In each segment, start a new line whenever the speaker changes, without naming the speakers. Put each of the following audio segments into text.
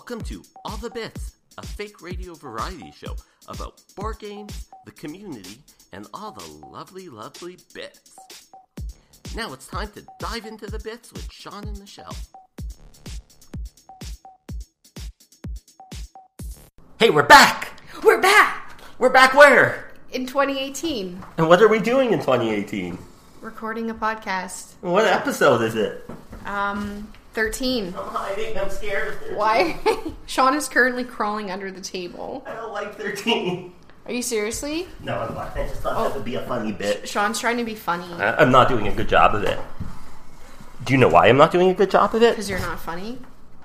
Welcome to All the Bits, a fake radio variety show about board games, the community, and all the lovely, lovely bits. Now it's time to dive into the bits with Sean and Michelle. Hey, we're back!
We're back!
We're back where?
In 2018.
And what are we doing in 2018?
Recording a podcast.
What episode is it?
13.
I'm hiding, I'm scared of 13.
Why? Sean is currently crawling under the table.
I don't like 13.
Are you seriously?
No, I'm not. I just thought that would be a funny bit.
Sean's trying to be funny.
I'm not doing a good job of it. Do you know why I'm not doing a good job of it?
Because you're not funny?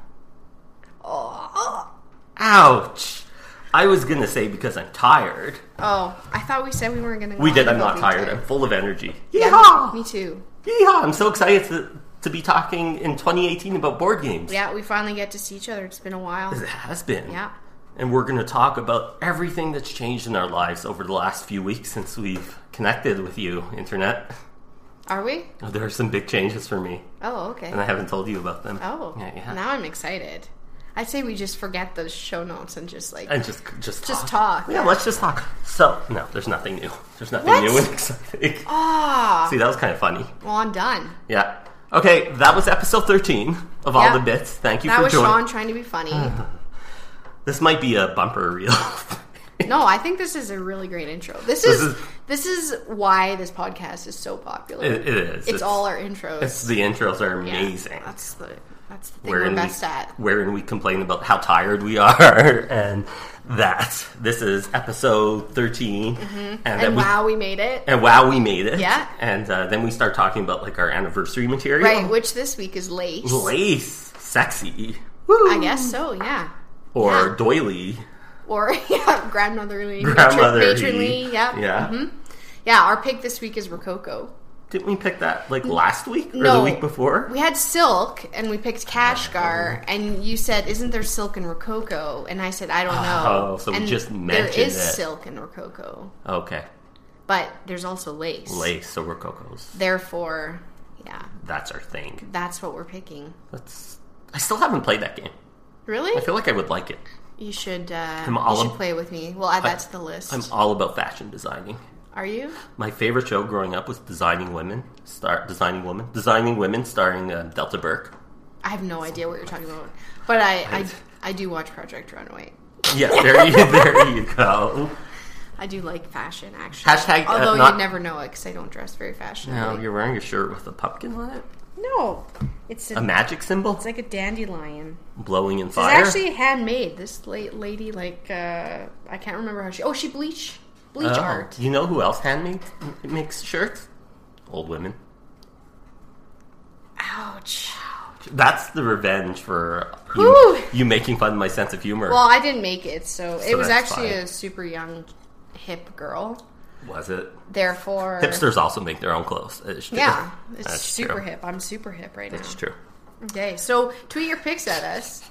Oh.
Ouch. I was going to say because I'm tired.
Oh, I thought we said we weren't going to go
We did.
on
I'm not
about
tired. I'm full of energy.
Yeah,
Yeehaw!
me too.
Yeehaw! I'm so excited to be talking in 2018 about board games.
Yeah, we finally get to see each other. It's been a while.
It has been.
Yeah.
And we're going to talk about everything that's changed in our lives over the last few weeks since we've connected with you, Internet.
Are we?
Oh, there are some big changes for me.
Oh, okay.
And I haven't told you about them.
Oh,
yeah.
Now I'm excited. I'd say we just forget the show notes and just like...
And just
talk.
Yeah, let's just talk. So, no, there's nothing new. There's nothing
What?
new and exciting.
Ah.
See, that was kind of funny.
Well, I'm done.
Yeah. Okay, that was episode 13 of All the Bits. Thank you for joining.
That was Sean trying to be funny.
This might be a bumper reel.
No, I think this is a really great intro. This is why this podcast is so popular.
It is.
It's all our intros.
The intros are amazing.
Yeah, that's the thing we're best at.
Wherein we complain about how tired we are, and this is episode 13,
and wow, we made it.
And wow, we made it.
Yeah.
And then we start talking about like our anniversary material,
right? Which this week is lace.
Lace, sexy. Woo.
I guess so. Yeah.
Or doily.
Or grandmotherly,
matronly.
Yeah.
Yeah.
Mm-hmm. Yeah. Our pick this week is Rococo.
Didn't we pick that like last week or
No,
the week before?
We had Silk and we picked Kashgar, and you said, "Isn't there Silk and Rococo?" And I said, "I don't know."
Oh, so
and
we just mentioned
there is
it.
Silk and Rococo.
Okay.
But there's also Lace.
Lace, so Rococo's.
Therefore, yeah.
That's our thing.
That's what we're picking.
I still haven't played that game.
Really?
I feel like I would like it.
You should.
I'm
you should play with me. We'll add that to the list.
I'm all about fashion designing.
Are you?
My favorite show growing up was Designing Women, starring Delta Burke.
I have no idea what you're talking about, but I do watch Project Runway.
Yeah, there you go.
I do like fashion, actually.
Hashtag,
although you'd never know it because I don't dress very fashionably.
No, you're wearing a shirt with a pumpkin on it?
No, it's
a magic symbol.
It's like a dandelion
blowing in fire.
It's actually handmade. This lady, like I can't remember how she bleach art.
You know who else makes shirts? Old women.
Ouch.
That's the revenge for you making fun of my sense of humor.
Well, I didn't make it, so it was actually
fine.
a super young, hip girl.
Was it?
Therefore,
hipsters also make their own clothes. It's true.
Yeah, it's
That's
super
true.
hip. I'm super hip right now.
It's true.
Okay, so tweet your pics at us.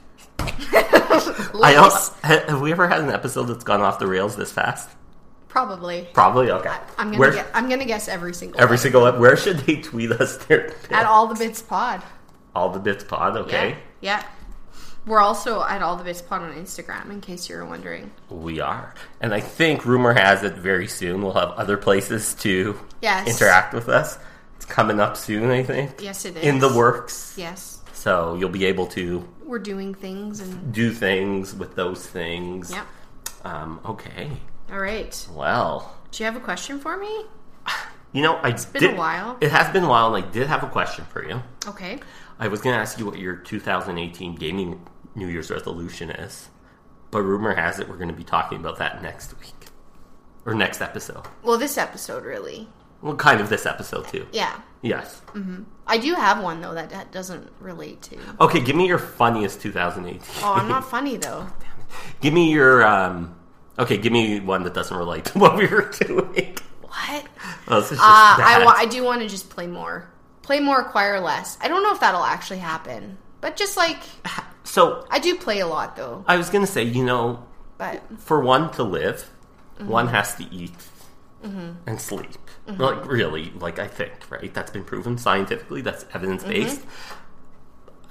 Have we ever had an episode that's gone off the rails this fast?
Probably.
Okay.
I'm gonna guess every single.
Where should they tweet us their pics?
At All the Bits Pod.
All the Bits Pod. Okay.
Yeah. We're also at All the Bits Pod on Instagram, in case you're wondering.
We are. And I think, rumor has it, very soon we'll have other places to interact with us. It's coming up soon, I think.
Yes, it is.
In the works.
Yes.
So you'll be able to...
We're doing things and...
do things with those things.
Yep.
Okay.
All right.
Well...
Do you have a question for me?
It's
been a while.
It has been a while, and I did have a question for you.
Okay.
I was going to ask you what your 2018 gaming New Year's resolution is, but rumor has it we're going to be talking about that next week. Or next episode.
Well, this episode, really.
Well, kind of this episode, too.
Yeah.
Yes.
Mm-hmm. I do have one, though, that doesn't relate to...
Okay, give me your funniest 2018.
Oh, I'm not funny, though.
Give me your... give me one that doesn't relate to what we were doing.
What?
Oh, this is just bad.
I do want to just play more. Play more, acquire less. I don't know if that'll actually happen. But just like...
So...
I do play a lot, though.
I was going to say,
but
for one to live, one has to eat and sleep. Like, really, I think, right? That's been proven scientifically. That's evidence-based.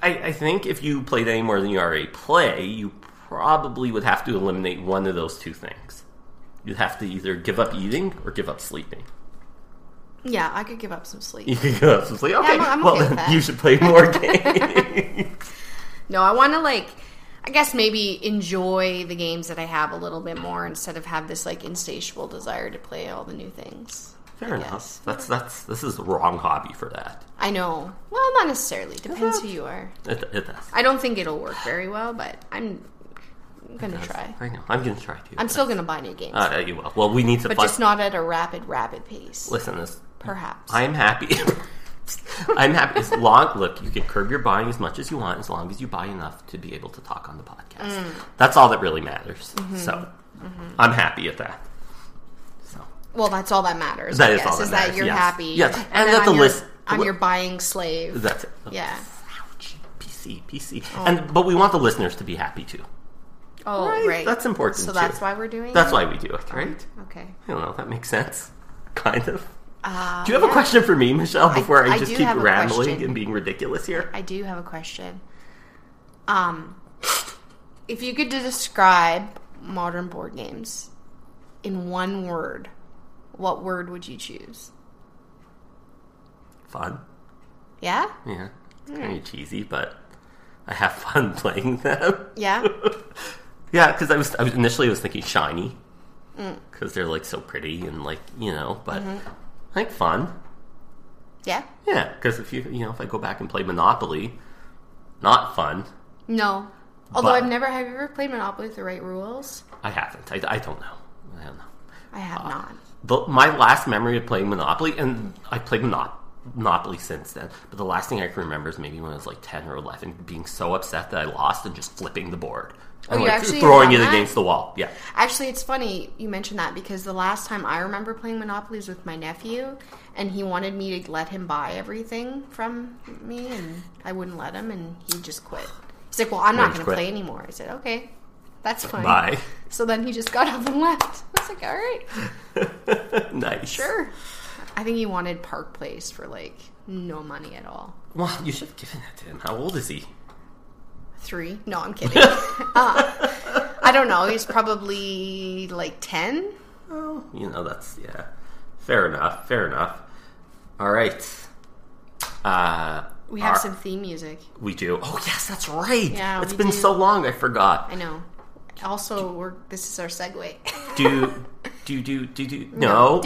I think if you played any more than you already play, you probably would have to eliminate one of those two things. You'd have to either give up eating or give up sleeping.
Yeah, I could give up some sleep.
You could give up some sleep? Okay,
yeah, I'm
well,
okay with that.
You should play more games.
No, I want to, like, I guess maybe enjoy the games that I have a little bit more instead of have this, like, insatiable desire to play all the new things.
Fair enough. This is the wrong hobby for that.
I know. Well, not necessarily. Depends who you are.
It does.
I don't think it'll work very well, but I'm going to try.
I know. I'm going to try too.
I'm still going to buy new games.
You will. Well, we need to
but just not at a rapid pace.
Listen,
perhaps.
I'm happy. I'm happy. Look, you can curb your buying as much as you want as long as you buy enough to be able to talk on the podcast. That's all that really matters. Mm-hmm. So, I'm happy at that.
Well, that's all that matters.
That is all that matters.
That you're happy.
Yes,
and that the list. I'm your buying slave.
That's it.
Yeah.
Ouch. PC. Oh. But we want the listeners to be happy too.
Oh, right.
That's important.
So
too.
That's why we're doing.
That's why we do it, right?
Okay.
I don't know. That makes sense. Kind of. Do you have a question for me, Michelle? Before I just keep rambling and being ridiculous here.
I do have a question. If you could describe modern board games in one word, what word would you choose?
Fun.
Yeah?
Yeah. It's kind of cheesy, but I have fun playing them.
Yeah?
Yeah, because I was initially thinking shiny. Because they're, like, so pretty and, like, but I think fun.
Yeah?
Yeah, because if I go back and play Monopoly, not fun.
No. Although have you ever played Monopoly with the right rules?
I haven't. I don't know.
I have not.
My last memory of playing Monopoly, and I played Monopoly since then, but the last thing I can remember is maybe when I was like 10 or 11, being so upset that I lost and just flipping the board. And throwing it against the wall. Yeah.
Actually, it's funny you mentioned that because the last time I remember playing Monopoly was with my nephew, and he wanted me to let him buy everything from me, and I wouldn't let him, and he just quit. He's like, well, I'm not going to play anymore. I said, okay, that's fine.
Bye.
So then he just got up and left. I was like, all right.
Nice.
Sure. I think he wanted Park Place for, like, no money at all.
Well, you should have given it to him. How old is he?
3? No, I'm kidding. I don't know. He's probably, like, 10?
Oh, that's, yeah. Fair enough. All right.
We have some theme music.
We do. Oh, yes, that's right.
Yeah,
it's been so long, I forgot.
I know. Also, this is our segue.
No.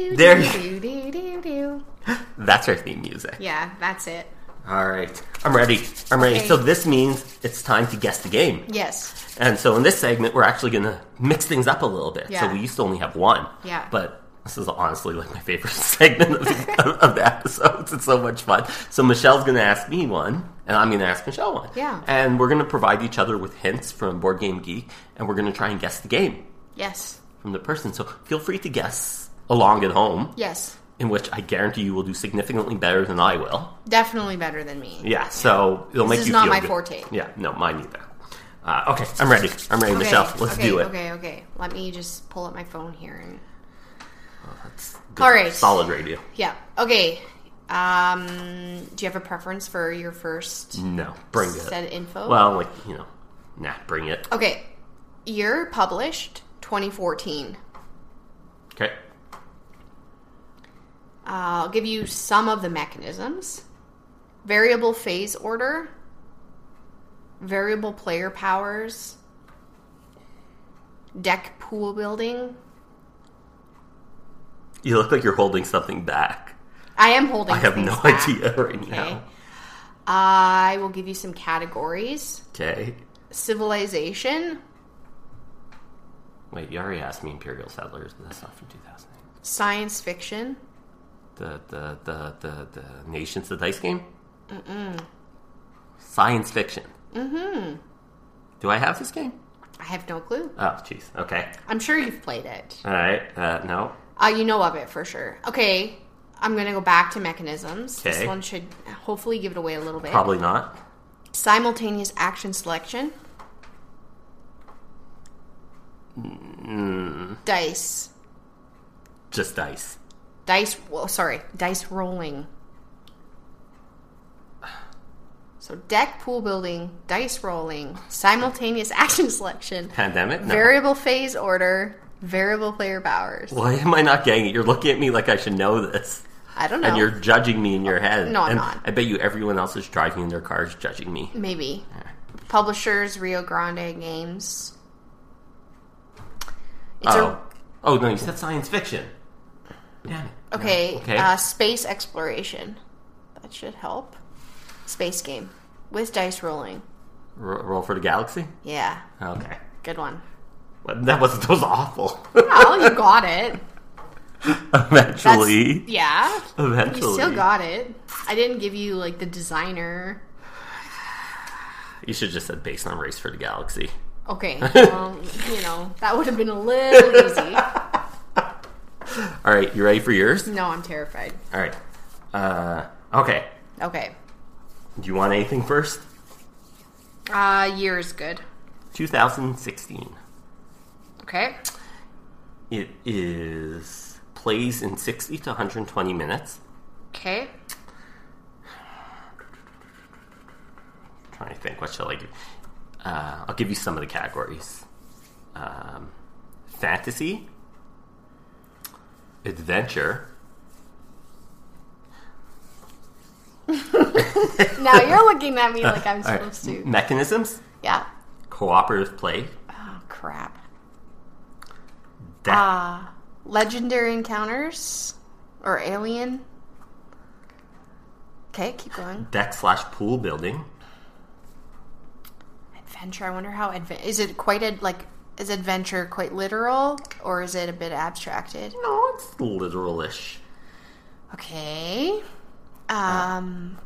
Do.
That's our theme music.
Yeah, that's it.
All right. I'm ready. Okay. So this means it's time to guess the game.
Yes.
And so in this segment, we're actually going to mix things up a little bit.
Yeah.
So we used to only have one.
Yeah.
But this is honestly like my favorite segment of the episodes. It's so much fun. So Michelle's going to ask me one, and I'm going to ask Michelle one.
Yeah.
And we're going to provide each other with hints from Board Game Geek, and we're going to try and guess the game.
Yes.
From the person. So feel free to guess along at home.
Yes.
In which I guarantee you will do significantly better than I will.
Definitely better than me.
Yeah, so it'll make you feel
This is not my
good.
forte.
Yeah, no, mine either. Okay, I'm ready. Okay, Michelle. Let's do it.
Okay. Let me just pull up my phone here. And...
that's good.
All right.
Solid radio.
Yeah. Okay. Do you have a preference for your first?
No, bring it.
Set info?
Well, bring it.
Okay. Year published 2014.
Okay.
I'll give you some of the mechanisms. Variable phase order. Variable player powers. Deck pool building.
You look like you're holding something back.
I am holding
I have no
back.
idea right now.
I will give you some categories.
Okay.
Civilization.
Wait, you already asked me Imperial Settlers, but that's not from 2008.
Science fiction.
The Nations, the dice game? Mm-mm. Science fiction. Mm-hmm. Do I have this game?
I have no clue.
Oh, jeez. Okay.
I'm sure you've played it.
All right. No.
You know of it for sure. Okay. I'm going to go back to mechanisms.
Okay.
This one should hopefully give it away a little bit.
Probably not.
Simultaneous action selection. Dice.
Just dice. Dice
rolling. So deck, pool building, dice rolling, simultaneous action selection,
Pandemic? No.
variable phase order, variable player powers.
Why am I not getting it? You're looking at me like I should know this.
I don't know.
And you're judging me in your head.
No, I'm
and
not.
I bet you everyone else is driving in their cars judging me.
Maybe. Publishers, Rio Grande Games. It's
Oh, no, you said science fiction. Damn it.
Okay,
Okay.
space exploration. That should help. Space game. With dice rolling.
Roll for the Galaxy?
Yeah,
Okay.
good one.
Well, that was awful.
Well, you got it.
Eventually.
Yeah.
Eventually.
You still got it. I didn't give you, like, the designer.
You should just said based on Race for the Galaxy.
Okay, well, that would have been a little easy.
All right, you ready for yours?
No, I'm terrified.
All right. Okay.
Okay.
Do you want anything first?
Year is good.
2016.
Okay.
It plays in 60 to 120 minutes.
Okay.
Trying to think, what shall I do? I'll give you some of the categories. Fantasy, adventure.
Now you're looking at me like I'm supposed to.
Mechanisms,
Yeah.
cooperative play,
Oh, crap.
deck,
Legendary encounters? Or alien? Okay, keep going.
deck/pool building,
Adventure. I wonder how is it quite is adventure quite literal, or is it a bit abstracted?
no, it's literal-ish.
Okay. Cooperative.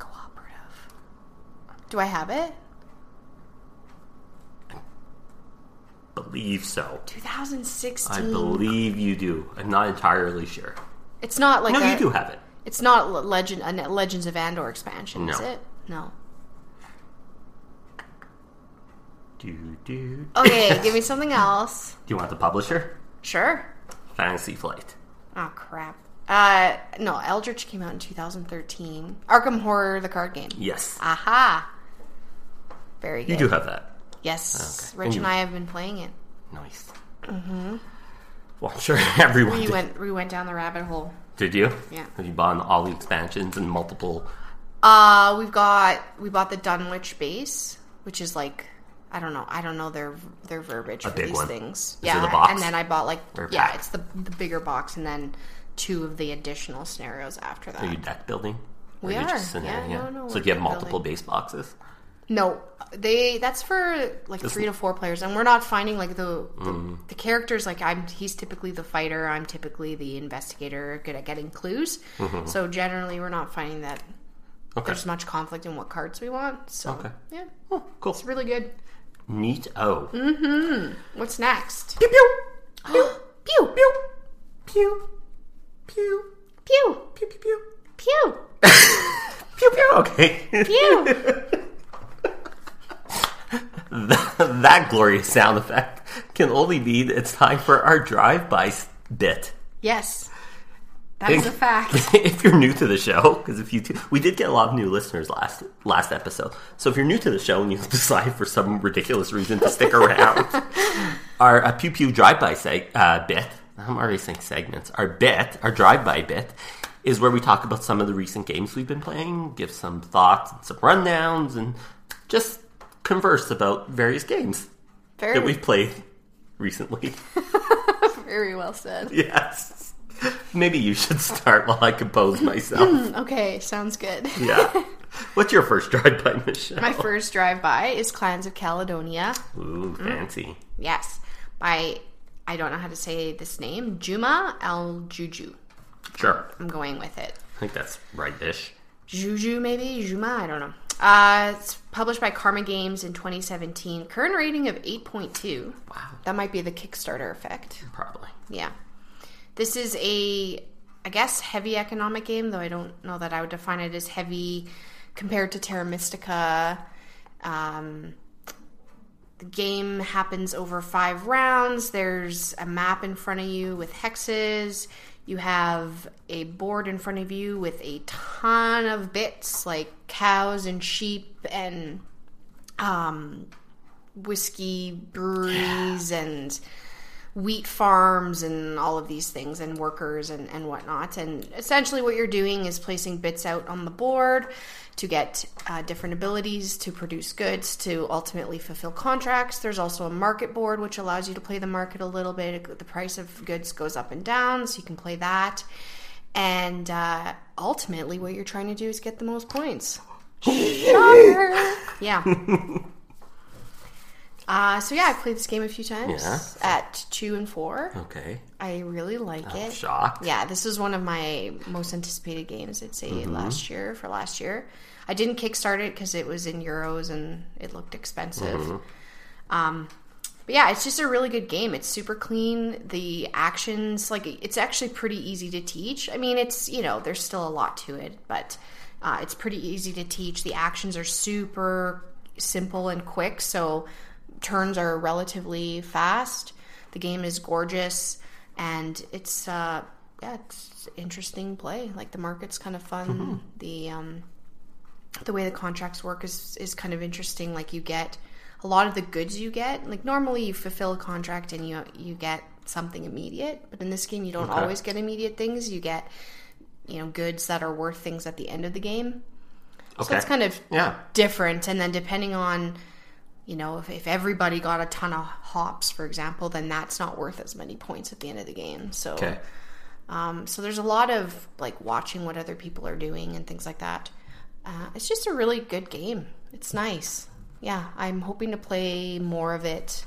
Do I have it?
Believe so.
2016.
I believe you do. I'm not entirely sure.
It's not like
No, you do have it.
It's not a Legends of Andor expansion, is
No.
it? No.
Do
Okay, give me something else.
you want the publisher?
Sure.
Fantasy Flight.
Oh, crap. No, Eldritch came out in 2013. Arkham Horror, the card game.
Yes.
Aha. Very good.
You do have that.
Yes.
Okay.
Rich and I have been playing it.
Nice. Mm-hmm. Well, I'm sure everyone did.
We went down the rabbit hole.
Did you?
Yeah.
Have you bought all the expansions and multiple?
We bought the Dunwich base, which is like, I don't know their verbiage for
big
these
one.
things.
Is it a box?
And then I bought
Or a pack?
it's the bigger box, and then 2 of the additional scenarios after that.
Are you deck building?
We
Or you
are.
just scenario?
Yeah, no,
So
we're
do you have
deck
multiple
building.
base boxes?
No, that's for like 3 to 4 players, and we're not finding like the characters. Like he's typically the fighter, I'm typically the investigator, good at getting clues.
Mm-hmm.
So generally, we're not finding that
Okay.
there's much conflict in what cards we want. So
Okay.
yeah,
Oh, cool.
it's really good.
Neat. Oh.
What's next?
Pew pew.
Pew pew
Pew. Pew. Pew.
pew
Pew pew pew.
pew
Pew pew. Okay.
pew.
That glorious sound effect can only mean it's time for our drive-by bit.
Yes, that is a fact.
If you're new to the show, because we did get a lot of new listeners last episode. So if you're new to the show and you decide for some ridiculous reason to stick around, our Pew Pew drive-by bit, I'm already saying segments, our drive-by bit, is where we talk about some of the recent games we've been playing, give some thoughts and some rundowns, and just converse about various games that we've played recently.
Very well said.
Yes. Maybe you should start while I compose myself.
Okay, sounds good.
Yeah. What's your first drive-by, Michelle?
My first drive-by is Clans of Caledonia.
Ooh, fancy.
Yes. By, I don't know how to say this name, Juma Al-Juju.
Sure.
I'm going with it.
I think that's right-ish.
Juju, maybe? Juma? I don't know. It's published by Karma Games in 2017. Current rating of 8.2.
Wow.
That might be the Kickstarter effect.
Probably.
Yeah. This is I guess, heavy economic game, though I don't know that I would define it as heavy compared to Terra Mystica. The game happens over 5 rounds. There's a map in front of you with hexes. You have a board in front of you with a ton of bits, like cows and sheep and whiskey breweries and wheat farms and all of these things, and workers and whatnot. And essentially what you're doing is placing bits out on the board to get different abilities, to produce goods, to ultimately fulfill contracts. There's also a market board, which allows you to play the market a little bit. The price of goods goes up and down, so you can play that. And ultimately what you're trying to do is get the most points. Shocker! Yeah. So yeah, I've played this game a few times at 2 and 4.
Okay.
I really like it.
Shocked.
Yeah, this is one of my most anticipated games, I'd say, last year. I didn't kickstart it because it was in euros and it looked expensive. But yeah, it's just a really good game. It's super clean. The actions, like, it's actually pretty easy to teach. I mean, it's, there's still a lot to it, but it's pretty easy to teach. The actions are super simple and quick, so turns are relatively fast. The game is gorgeous, and it's it's interesting play. Like, the market's kind of fun. The way the contracts work is kind of interesting. Like, you get a lot of the goods you get. Like, normally you fulfill a contract and you get something immediate, but in this game you don't always get immediate things. You get goods that are worth things at the end of the game. So it's kind of different. And then depending on if everybody got a ton of hops, for example, then that's not worth as many points at the end of the game. So, so there's a lot of, like, watching what other people are doing and things like that. It's just a really good game. It's nice. Yeah, I'm hoping to play more of it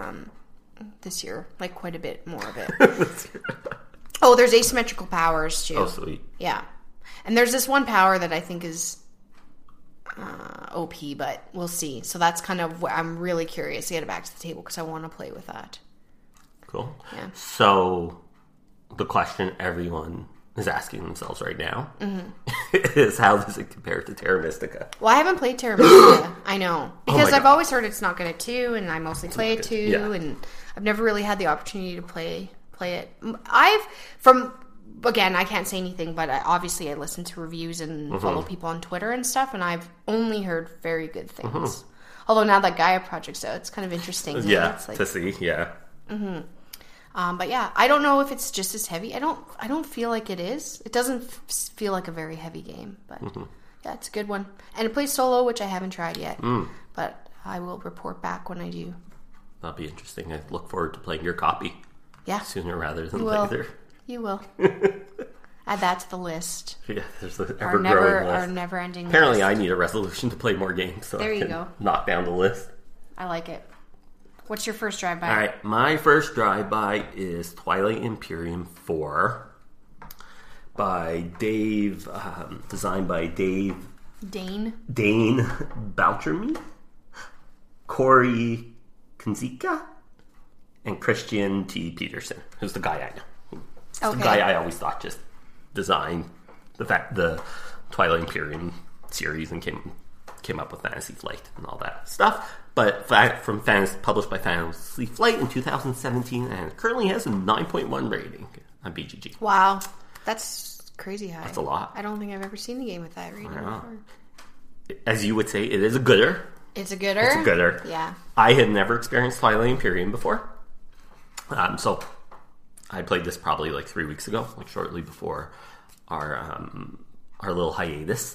this year, like quite a bit more of it. Oh, there's asymmetrical powers too.
Oh, sweet.
Yeah, and there's this one power that I think is OP, but we'll see. So that's kind of what I'm really curious to get it back to the table because I want to play with that.
Cool.
Yeah.
So the question everyone is asking themselves right now is, how does it compare to Terra Mystica?
Well, I haven't played Terra Mystica. I know. Because I've always heard it's not good at 2, and I mostly play at 2, and I've never really had the opportunity to play it. Again, I can't say anything, but obviously I listen to reviews and follow people on Twitter and stuff, and I've only heard very good things. Although now that Gaia Project's out, it's kind of interesting.
Yeah,
it's like,
to see, yeah.
But yeah, I don't know if it's just as heavy. I don't feel like it is. It doesn't feel like a very heavy game, but yeah, it's a good one. And it plays solo, which I haven't tried yet, but I will report back when I do.
That'll be interesting. I look forward to playing your copy.
Yeah.
Sooner rather than later.
You will. Add that to the list.
Yeah, there's the ever-growing list.
Our never-ending list.
Apparently I need a resolution to play more games, so
there
I
you
can
go.
knock down the list.
I like it. What's your first drive-by?
All right, my first drive-by is Twilight Imperium 4 by Dave, designed by Dane Boucherme, Corey Kinzika, and Christian T. Peterson, who's the guy I know. The guy I always thought just designed the Twilight Imperium series and came up with Fantasy Flight and all that stuff. But published by Fantasy Flight in 2017, and it currently has a 9.1 rating on BGG.
Wow, that's crazy high.
That's a lot.
I don't think I've ever seen a game with that rating before.
As you would say, it is a gooder.
It's a gooder?
It's a gooder.
Yeah.
I had never experienced Twilight Imperium before. So I played this probably like 3 weeks ago, like shortly before our little hiatus.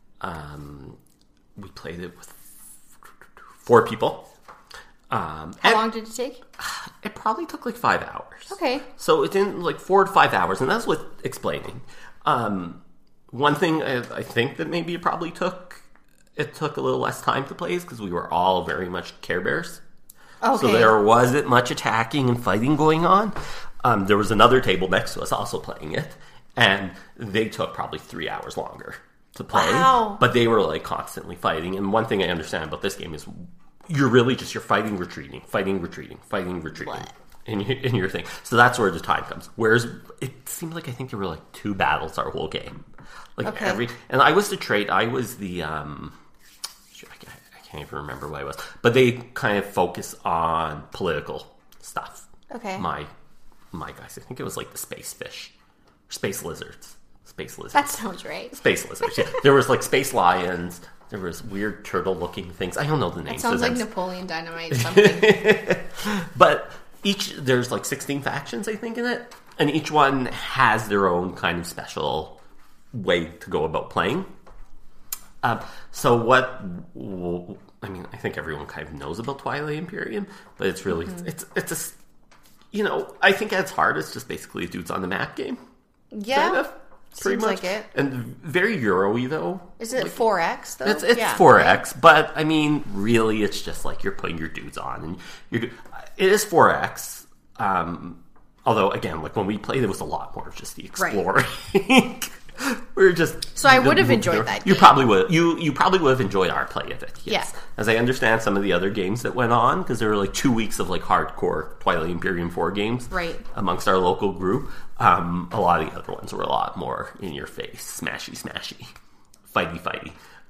We played it with 4 people.
How long did it take?
It probably took like 5 hours.
Okay.
So it's in like 4 to 5 hours, and that's what explaining. One thing I think that maybe it probably took a little less time to play is because we were all very much Care Bears. Okay. So there wasn't much attacking and fighting going on. There was another table next to us also playing it, and they took probably 3 hours longer to play.
Wow.
But they were like constantly fighting. And one thing I understand about this game is you're fighting, retreating, fighting, retreating, fighting, retreating.
What?
In your thing. So that's where the time comes. Whereas it seemed like I think there were like 2 battles our whole game. Like and I was the trait. I was the I can't even remember what I was. But they kind of focus on political stuff.
Okay.
My guys, I think it was like the space fish. space lizards. Space lizards.
That sounds right.
Space lizards, yeah. There was, like, space lions. There was weird turtle-looking things. I don't know the names.
It sounds like Napoleon Dynamite something.
But there's, like, 16 factions, I think, in it. And each one has their own kind of special way to go about playing. So what... I mean, I think everyone kind of knows about Twilight Imperium, but it's really... It's a... You know, I think at its heart, it's just basically a dudes on the map game.
Yeah.
Kind of, pretty much.
Seems like it.
And very Euro-y, though.
Is it
like,
4X, though?
It's 4X, but, I mean, really, it's just like you're putting your dudes on. And it is 4X, although, again, like when we played, it was a lot more of just the exploring. Right. We were just...
So I would have enjoyed that game.
You probably would. You probably would have enjoyed our play of it, yes.
Yeah.
As I understand some of the other games that went on, because there were like 2 weeks of like hardcore Twilight Imperium 4 games amongst our local group. A lot of the other ones were a lot more in your face. Smashy, fighty.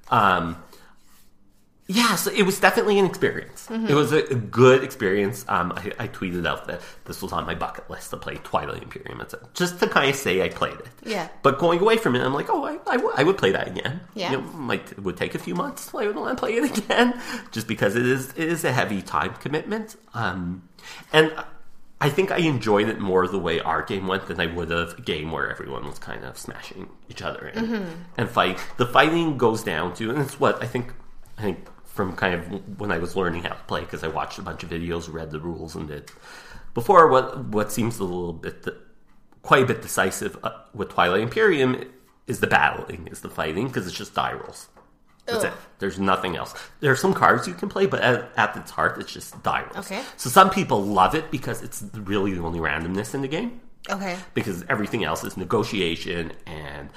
Yeah, so it was definitely an experience. It was a good experience. I tweeted out that this was on my bucket list to play Twilight Imperium. Just to kind of say I played it.
Yeah.
But going away from it, I'm like, oh, I would play that again.
Yeah.
You know, it would take a few months till I would want to play it again, just because it is a heavy time commitment. And I think I enjoyed it more the way our game went than I would have a game where everyone was kind of smashing each other and fight. The fighting goes down to, and it's what I think from kind of when I was learning how to play, because I watched a bunch of videos, read the rules, and did before what seems a little bit, quite a bit decisive with Twilight Imperium is the battling, is the fighting, because it's just die rolls. That's it. There's nothing else. There are some cards you can play, but at its heart, it's just die rolls. Okay. So some people love it because it's really the only randomness in the game.
Okay.
Because everything else is negotiation and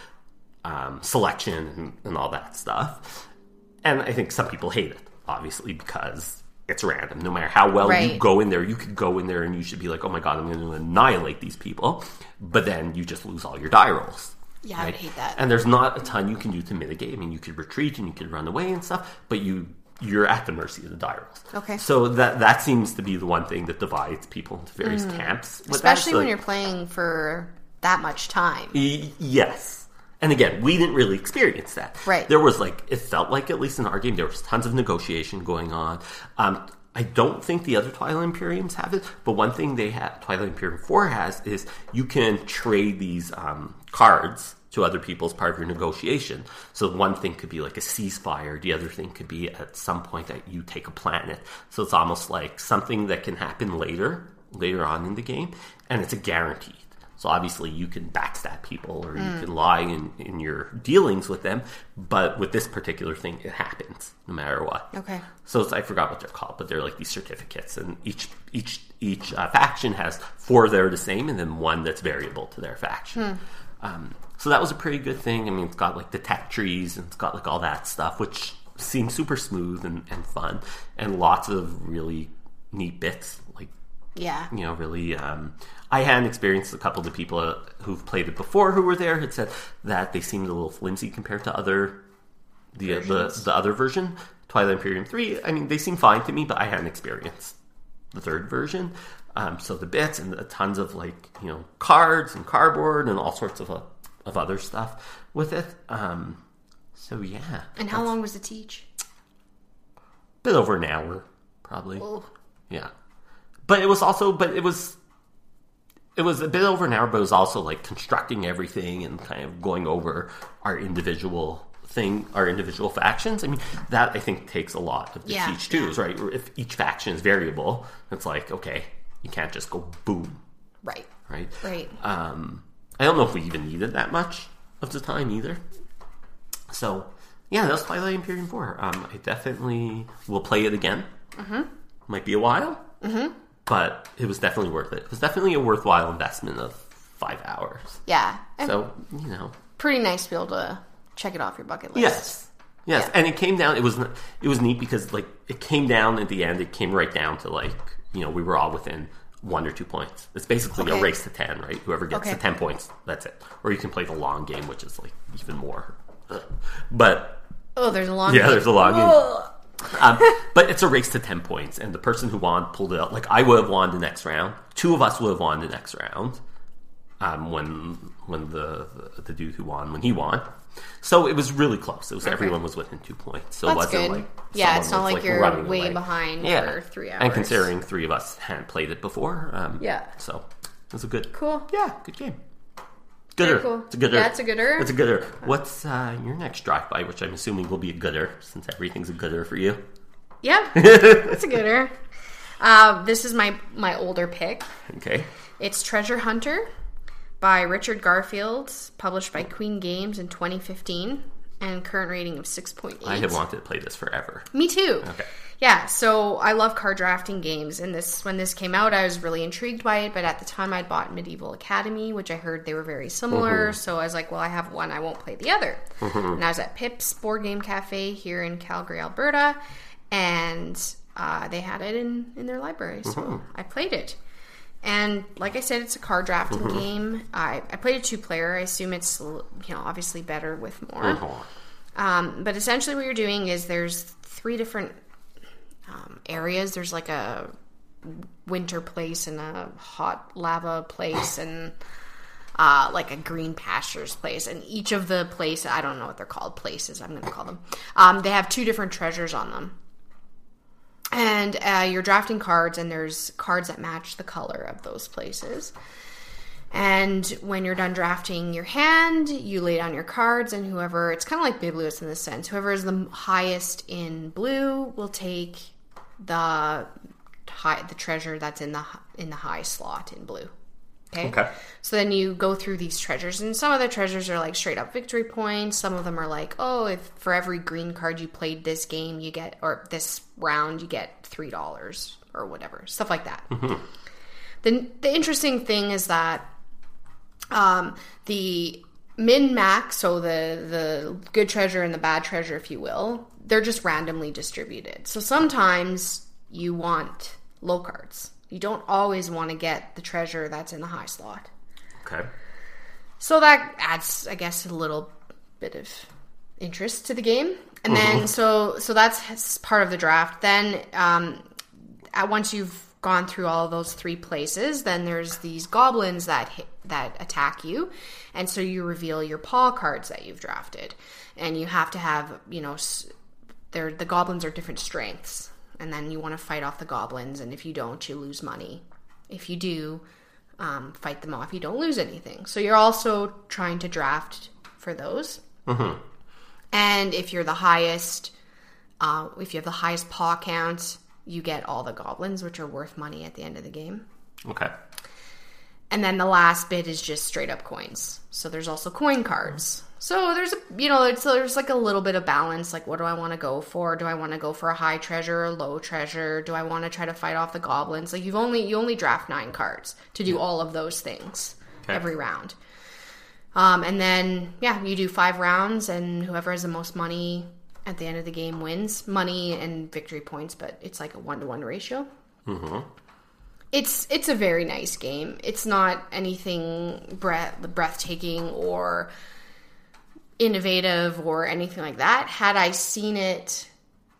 selection and all that stuff. And I think some people hate it, obviously, because it's random. No matter how well you go in there, you could go in there and you should be like, oh my god, I'm going to annihilate these people. But then you just lose all your die rolls.
Yeah, right? I hate that.
And there's not a ton you can do to mitigate. I mean, you could retreat and you could run away and stuff, but you're at the mercy of the die rolls.
Okay.
So that seems to be the one thing that divides people into various camps.
Especially when you're playing for that much time.
Yes. And again, we didn't really experience that.
Right.
There was it felt like, at least in our game, there was tons of negotiation going on. I don't think the other Twilight Imperiums have it, but one thing Twilight Imperium 4 has is you can trade these cards to other people as part of your negotiation. So one thing could be like a ceasefire, the other thing could be at some point that you take a planet. So it's almost like something that can happen later on in the game, and it's a guarantee. So obviously you can backstab people or you can lie in your dealings with them, but with this particular thing, it happens no matter what.
Okay.
So I forgot what they're called, but they're like these certificates, and each faction has 4 that are the same, and then 1 that's variable to their faction. So that was a pretty good thing. I mean, it's got like the tech trees, and it's got like all that stuff, which seems super smooth and fun, and lots of really neat bits. Like, you know, really. I hadn't experienced. A couple of the people who've played it before who were there had said that they seemed a little flimsy compared to the other version, Twilight Imperium 3. I mean, they seem fine to me, but I hadn't experienced the third version. So the bits and tons of like, you know, cards and cardboard and all sorts of other stuff with it. So yeah.
And how long was the teach?
A bit over an hour, probably.
Oh.
Yeah. But it was a bit over an hour, but it was also like constructing everything and kind of going over our individual factions. I mean, that I think takes a lot of the teach too, is right? If each faction is variable, it's like, okay, you can't just go boom.
Right.
Right?
Right.
I don't know if we even needed that much of the time either. So, yeah, that was Twilight Imperium 4. I definitely will play it again. Might be a while. But it was definitely worth it. It was definitely a worthwhile investment of 5 hours.
Yeah.
So, you know.
Pretty nice to be able to check it off your bucket list.
Yes. Yeah. And it came down, it was neat because, like, it came down at the end, it came right down to, like, you know, we were all within 1 or 2 points. It's basically a race to 10, right? Whoever gets to 10 points, that's it. Or you can play the long game, which is, like, even more. But...
Oh, there's a long game.
Yeah, there's a long game. But it's a race to 10 points, and the person who won pulled it out. Like, I would have won the next round. 2 of us would have won the next round. when the dude who won, when he won. So it was really close. It was everyone was within 2 points. So
That's
it wasn't
good.
like
It's not like you're way
away.
behind for 3 hours.
And considering 3 of us hadn't played it before, so it was a good,
cool,
good game. Gooder.
Cool.
It's a gooder.
Yeah, it's a gooder.
It's a gooder. What's your next drive-by, which I'm assuming will be a gooder, since everything's a gooder for you?
Yeah, it's a gooder. This is my older pick.
Okay.
It's Treasure Hunter by Richard Garfield, published by Queen Games in 2015, and current rating of 6.8.
I have wanted to play this forever.
Me too.
Okay.
Yeah, so I love card drafting games, and when this came out, I was really intrigued by it, but at the time I'd bought Medieval Academy, which I heard they were very similar, so I was like, well, I have one, I won't play the other. And I was at Pip's Board Game Cafe here in Calgary, Alberta, and they had it in their library, so I played it. And like I said, it's a card drafting game. I played a 2-player. I assume it's obviously better with more. But essentially what you're doing is there's 3 different areas. There's like a winter place and a hot lava place and like a green pastures place. And each of the places, I don't know what they're called, places, I'm going to call them. They have 2 different treasures on them. And you're drafting cards, and there's cards that match the color of those places. And when you're done drafting your hand, you lay down your cards, and whoever, it's kind of like Biblios in this sense, whoever is the highest in blue will take the treasure that's in the high slot in blue. Okay. So then you go through these treasures, and some of the treasures are like straight up victory points. Some of them are like, oh, if for every green card you played this game, you get, or this round, you get $3 or whatever, stuff like that. The interesting thing is that the min-max, so the good treasure and the bad treasure, if you will, they're just randomly distributed. So sometimes you want low cards. You don't always want to get the treasure that's in the high slot.
Okay.
So that adds, I guess, a little bit of interest to the game. And then, so that's part of the draft. Then, once you've gone through all of those 3 places, then there's these goblins that attack you. And so you reveal your paw cards that you've drafted. And you have to have, the goblins are different strengths. And then you want to fight off the goblins, and if you don't, you lose money. If you do, fight them off, you don't lose anything. So you're also trying to draft for those. And if you're the highest, if you have the highest paw count, you get all the goblins, which are worth money at the end of the game.
Okay.
And then the last bit is just straight up coins. So there's also coin cards. So there's there's like a little bit of balance. Like, what do I want to go for? Do I want to go for a high treasure or a low treasure? Do I want to try to fight off the goblins? Like, you only draft 9 cards to do all of those things every round. And then you do 5 rounds, and whoever has the most money at the end of the game wins. Money and victory points, but it's like a 1-to-1 ratio. It's a very nice game. It's not anything breathtaking or innovative or anything like that. Had I seen it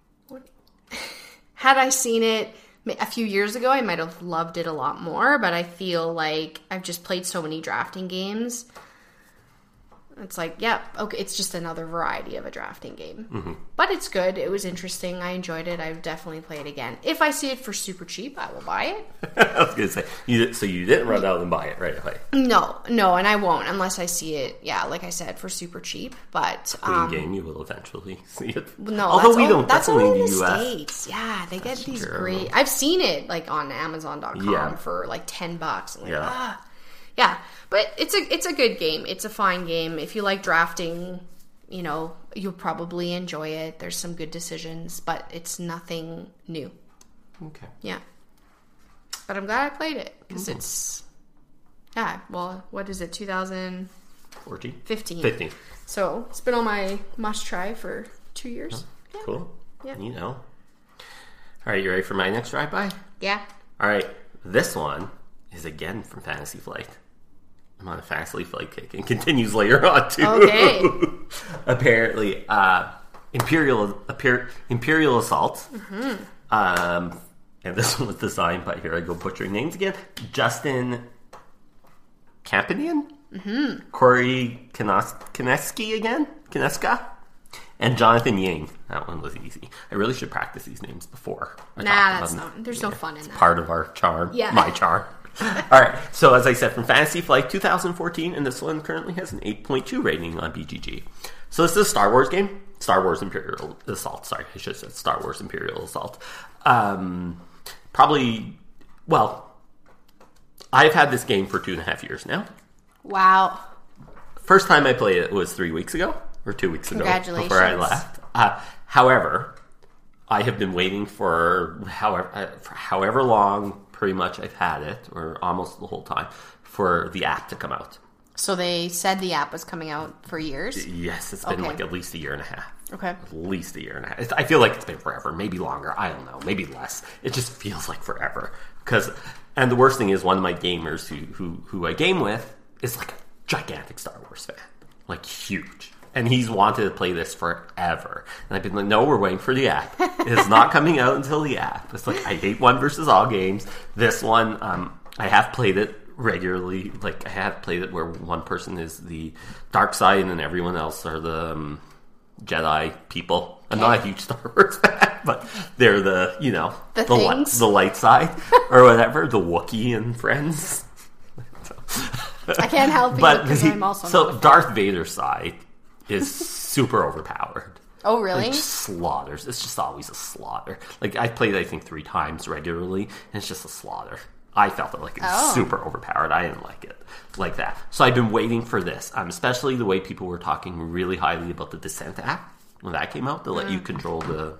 a few years ago, I might have loved it a lot more, but I feel like I've just played so many drafting games. It's like, it's just another variety of a drafting game. But it's good. It was interesting. I enjoyed it. I would definitely play it again. If I see it for super cheap, I will buy it.
I was going to say, so you didn't run out and buy it right away?
No, and I won't unless I see it, like I said, for super cheap. But
Queen Game, you will eventually see it.
No,
although
that's only in the
US.
States. Yeah, they get these great... I've seen it like on Amazon.com for like $10. I'm like, yeah, but it's a good game. It's a fine game. If you like drafting, you'll probably enjoy it. There's some good decisions, but it's nothing new.
Okay.
Yeah. But I'm glad I played it, because it's... Yeah, well, what is it, 2014? 15. So it's been on my must-try for 2 years.
Oh, cool.
Yeah.
All right, you ready for my next drive-by?
Yeah.
All right, this one is again from Fantasy Flight. I'm on a Fantasy Flight kick, and continues later on too.
Okay.
Apparently, Imperial Assault. And this one was designed by, here I go butchering names again, Justin Kampanian, Corey Kineska, and Jonathan Yang. That one was easy. I really should practice these names before.
There's no fun in that.
Part of our charm.
Yeah.
My charm. All right. So as I said, from Fantasy Flight 2014, and this one currently has an 8.2 rating on BGG. So this is a Star Wars game. Star Wars Imperial Assault. Sorry, I should have said Star Wars Imperial Assault. I've had this game for 2.5 years now.
Wow.
First time I played it was 3 weeks ago, or 2 weeks ago, before I left. However, I have been waiting for however long, pretty much I've had it, or almost the whole time, for the app to come out.
So they said the app was coming out for years?
Yes, it's been like at least a year and a half.
Okay.
At least a year and a half. I feel like it's been forever, maybe longer. I don't know, maybe less. It just feels like forever. And the worst thing is, one of my gamers who I game with is like a gigantic Star Wars fan, like huge. And he's wanted to play this forever. And I've been like, no, we're waiting for the app. It's not coming out until the app. It's like, I hate one versus all games. This one, I have played it regularly. Like, I have played it where one person is the dark side and then everyone else are the Jedi people. I'm not a huge Star Wars fan, but they're the light side or whatever, the Wookiee and friends.
I can't help you because I'm also
so Darth Vader's side is super overpowered.
Oh, really?
Like, just slaughters. It's just always a slaughter. Like, I played it, I think, 3 times regularly, and it's just a slaughter. I felt it like it's super overpowered. I didn't like it like that. So I've been waiting for this, especially the way people were talking really highly about the Descent app when that came out, to let you control the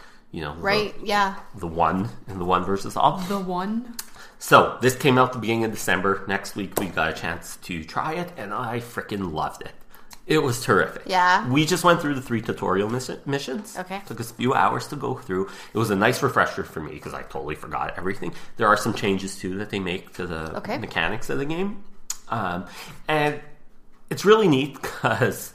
one in the one versus all.
The one.
So this came out the beginning of December. Next week we got a chance to try it, and I freaking loved it. It was terrific.
Yeah.
We just went through the 3 tutorial missions.
Okay.
Took us a few hours to go through. It was a nice refresher for me because I totally forgot everything. There are some changes too that they make to the mechanics of the game. And it's really neat because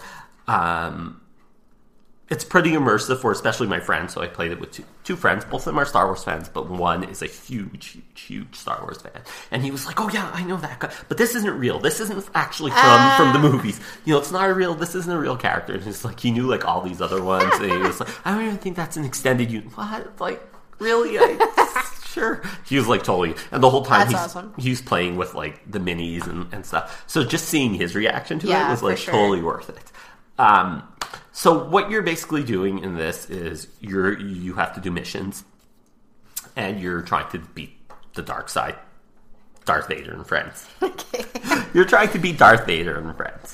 it's pretty immersive for especially my friends. So I played it with two friends. Both of them are Star Wars fans, but one is a huge Star Wars fan. And he was like, oh yeah, I know that guy. But this isn't real. This isn't actually from the movies. It's not this isn't a real character. And he's like, he knew like all these other ones. And he was like, I don't even think that's an extended unit. What? Like, really? Sure. He was like totally, and the whole time he was playing with like the minis and stuff. So just seeing his reaction to it was like totally worth it. So what you're basically doing in this is you have to do missions, and you're trying to beat the dark side, Darth Vader and friends. Okay. You're trying to beat Darth Vader and friends.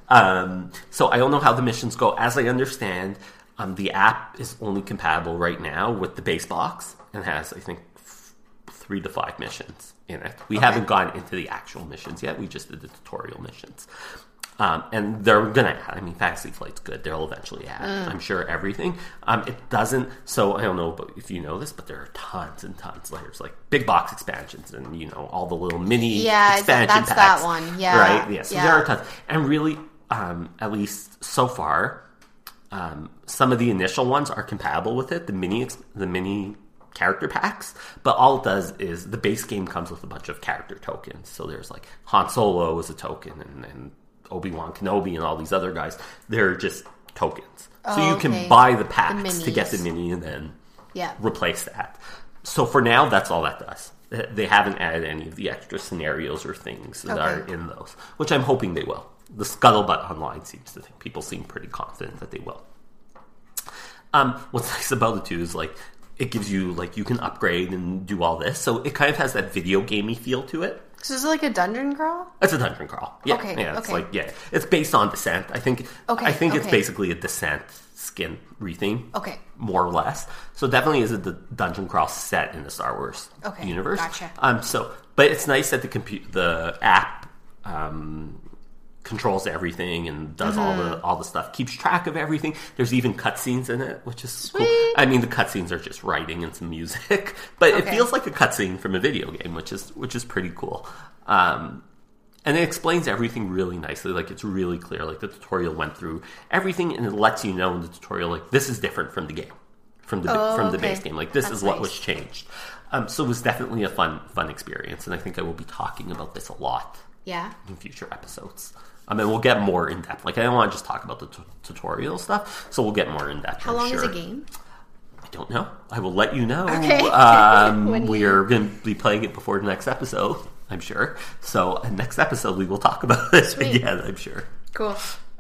So I don't know how the missions go. As I understand, the app is only compatible right now with the base box and has, I think, 3 to 5 missions in it. We haven't gone into the actual missions yet. We just did the tutorial missions. And they're going to add, Fantasy Flight's good. They'll eventually add, I'm sure, everything. It doesn't, so I don't know if you know this, but there are tons and tons. There's like big box expansions and, all the little mini expansion packs.
That one. Yeah.
Right? Yeah. So there are tons. And really, at least so far, some of the initial ones are compatible with it, the mini character packs, but all it does is the base game comes with a bunch of character tokens. So there's like Han Solo is a token, and Obi-Wan Kenobi and all these other guys, they're just tokens. So you can buy the packs to get the mini and then replace that. So for now, that's all that does. They haven't added any of the extra scenarios or things that are in those, which I'm hoping they will. The Scuttlebutt Online seems to think people seem pretty confident that they will. What's nice about it too is like it gives you like you can upgrade and do all this, so it kind of has that video gamey feel to it.
So is it like a dungeon crawl?
It's a dungeon crawl. Yeah.
Okay.
Yeah. It's it's based on Descent. I think it's basically a Descent skin retheme. Okay. More or less. So definitely is a dungeon crawl set in the Star Wars universe.
Gotcha.
But it's nice that the app controls everything and does all the stuff, keeps track of everything. There's even cutscenes in it, which is cool. The cutscenes are just writing and some music, but it feels like a cutscene from a video game, which is pretty cool. And it explains everything really nicely. Like it's really clear. Like the tutorial went through everything, and it lets you know in the tutorial like this is different from the game, from the base game. Like this is what was changed. So it was definitely a fun experience, and I think I will be talking about this a lot
Yeah.
in future episodes. I mean, we'll get more in depth. Like, I don't want to just talk about the tutorial stuff, so we'll get more in depth.
How long is a game?
I don't know. I will let you know.
Okay.
We are going to be playing it before the next episode, I'm sure. So, next episode, we will talk about it again, I'm sure.
Cool.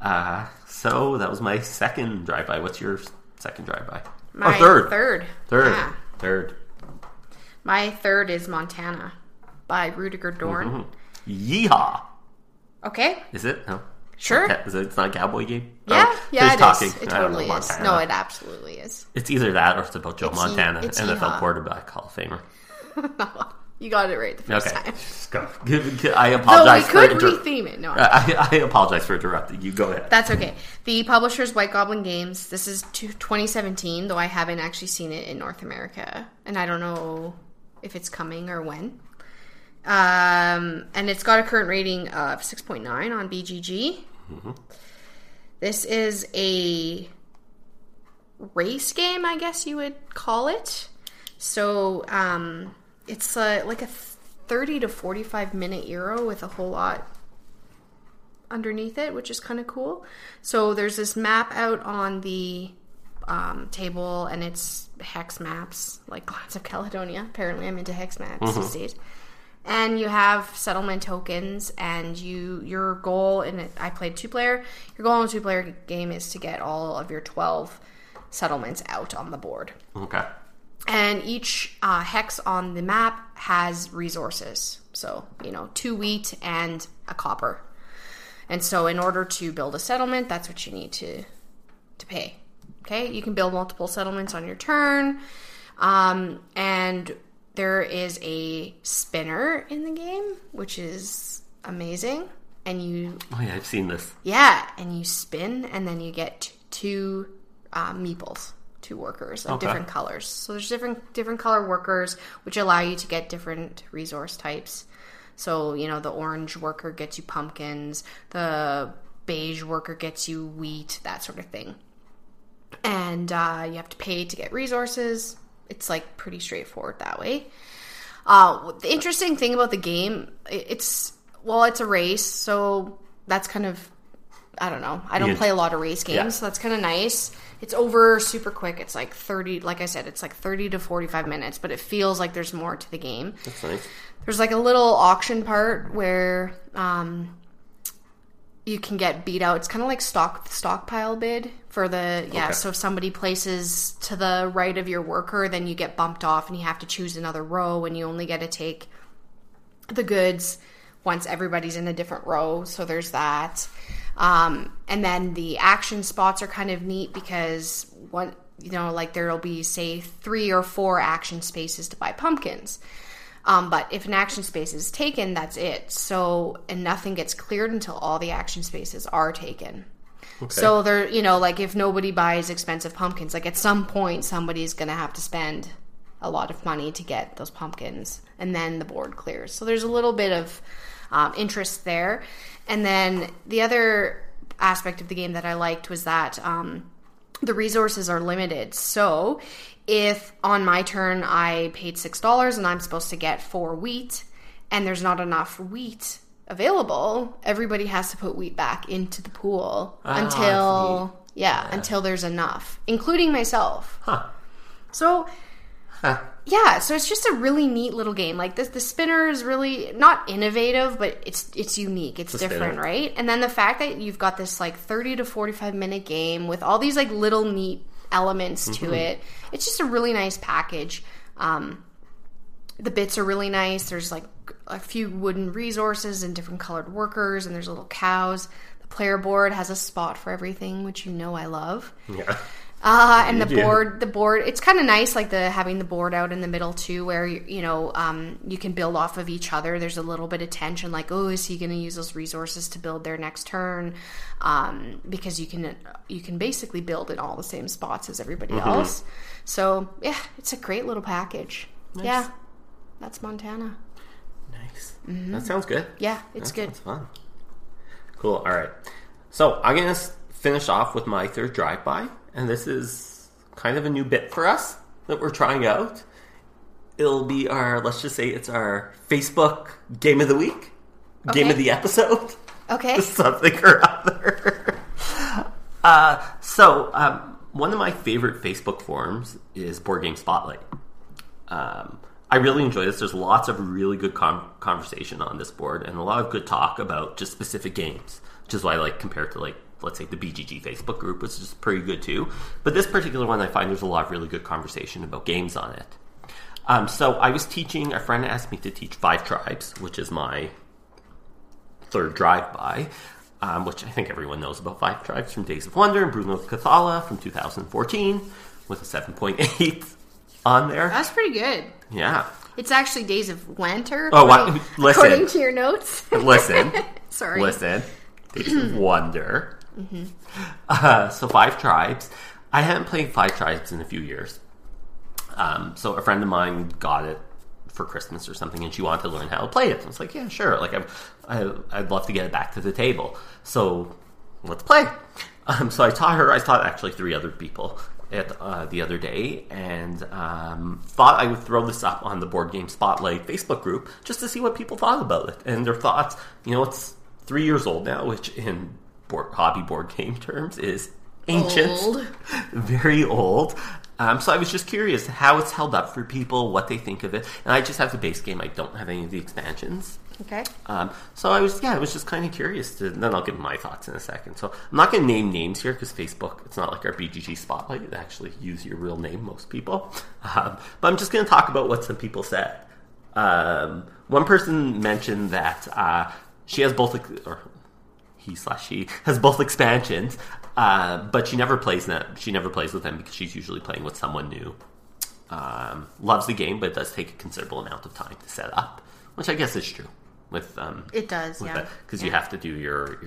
So, that was my second drive-by. What's your second drive-by?
My
third.
Yeah.
Third.
My third is Montana by Rudiger Dorn.
Yeehaw!
Okay.
Is it? No.
Sure.
It's not a cowboy game?
Yeah,
yeah,
it
talking.
is. It totally is. No, it absolutely is.
It's either that or it's about Joe Montana,
it's
NFL
yeehaw.
Quarterback, Hall of Famer.
You got it right the first time.
Just go. I apologize
we could retheme it. No,
I apologize for interrupting you. Go ahead.
that's okay. The publisher is White Goblin Games. This is 2017, though I haven't actually seen it in North America, and I don't know if it's coming or when. And it's got a current rating of 6.9 on BGG. Mm-hmm. This is a race game, I guess you would call it. So, it's like a 30 to 45 minute Euro with a whole lot underneath it, which is kind of cool. So there's this map out on the table, and it's hex maps, like Clans of Caledonia. Apparently I'm into hex maps these days. And you have settlement tokens, and your goal in it, I played 2-player. Your goal in a 2-player game is to get all of your 12 settlements out on the board.
Okay.
And each hex on the map has resources. So, 2 wheat and a copper. And so in order to build a settlement, that's what you need to pay. Okay? You can build multiple settlements on your turn. And there is a spinner in the game, which is amazing. And you...
Oh, yeah, I've seen this.
Yeah, and you spin, and then you get 2 meeples. 2 workers of different colors. So there's different color workers, which allow you to get different resource types. So, the orange worker gets you pumpkins, the beige worker gets you wheat, that sort of thing. And you have to pay to get resources. It's like pretty straightforward that way. The interesting thing about the game, it's a race, so that's kind of, I don't know. I don't play a lot of race games, so that's kind of nice. It's over super quick. It's like 30, like I said, it's like 30 to 45 minutes, but it feels like there's more to the game.
That's nice.
There's like a little auction part where you can get beat out. It's kind of like stockpile bid for the, so if somebody places to the right of your worker, then you get bumped off and you have to choose another row, and you only get to take the goods once everybody's in a different row. So there's that. And then the action spots are kind of neat because there'll be, say, 3 or 4 action spaces to buy pumpkins. But if an action space is taken, that's it. So, and nothing gets cleared until all the action spaces are taken. Okay. So there, if nobody buys expensive pumpkins, like at some point somebody's going to have to spend a lot of money to get those pumpkins, and then the board clears. So there's a little bit of interest there. And then the other aspect of the game that I liked was that the resources are limited. So if on my turn I paid $6 and I'm supposed to get 4 wheat, and there's not enough wheat available, everybody has to put wheat back into the pool until there's enough, including myself. So so it's just a really neat little game. Like the spinner is really not innovative, but it's unique. It's different, right? And then the fact that you've got this like 30 to 45 minute game with all these like little neat elements to it. It's just a really nice package. The bits are really nice. There's like a few wooden resources and different colored workers, and there's little cows. The player board has a spot for everything, which I love. Yeah. And the board, it's kind of nice, like having the board out in the middle too, where you can build off of each other. There's a little bit of tension, like, oh, is he going to use those resources to build their next turn? Because you can basically build in all the same spots as everybody else. So yeah, it's a great little package. Nice. Yeah, that's Montana.
Nice. That sounds good.
Yeah, it's good.
Sounds fun. Cool. All right. So I'm gonna finish off with my third drive-by. And this is kind of a new bit for us that we're trying out. It'll be let's just say it's our Facebook Game of the Week. Game of the episode.
Okay.
Something or other. One of my favorite Facebook forums is Board Game Spotlight. I really enjoy this. There's lots of really good conversation on this board and a lot of good talk about just specific games, which is why I like compared to, like, let's say the BGG Facebook group, which is pretty good too. But this particular one, I find there's a lot of really good conversation about games on it. So I was teaching, a friend asked me to teach Five Tribes, which is my third drive-by, which I think everyone knows about Five Tribes from Days of Wonder and Bruno Cathala from 2014 with a 7.8 on there.
That's pretty good.
Yeah.
It's actually Days of Winter.
Oh, listen.
According to your notes.
Listen.
Sorry.
Listen. Days of Wonder. So Five Tribes. I haven't played Five Tribes in a few years. So a friend of mine got it for Christmas or something, and she wanted to learn how to play it. I was like, yeah, sure. Like, I'd love to get it back to the table. So let's play. So I taught her. I taught actually 3 other people at the other day, and thought I would throw this up on the Board Game Spotlight Facebook group just to see what people thought about it. And their thoughts, it's 3 years old now, which in hobby board game terms is ancient.
Old.
Very old. So I was just curious how it's held up for people, what they think of it. And I just have the base game. I don't have any of the expansions.
Okay.
So I was just kind of curious. Then I'll give my thoughts in a second. So I'm not going to name names here because Facebook, it's not like our BGG Spotlight. It actually use your real name, most people. But I'm just going to talk about what some people said. One person mentioned that she has both, or he/she has both expansions, but she never plays them. She never plays with them because she's usually playing with someone new. Loves the game, but it does take a considerable amount of time to set up, which I guess is true. With
it does, yeah,
because you have to do your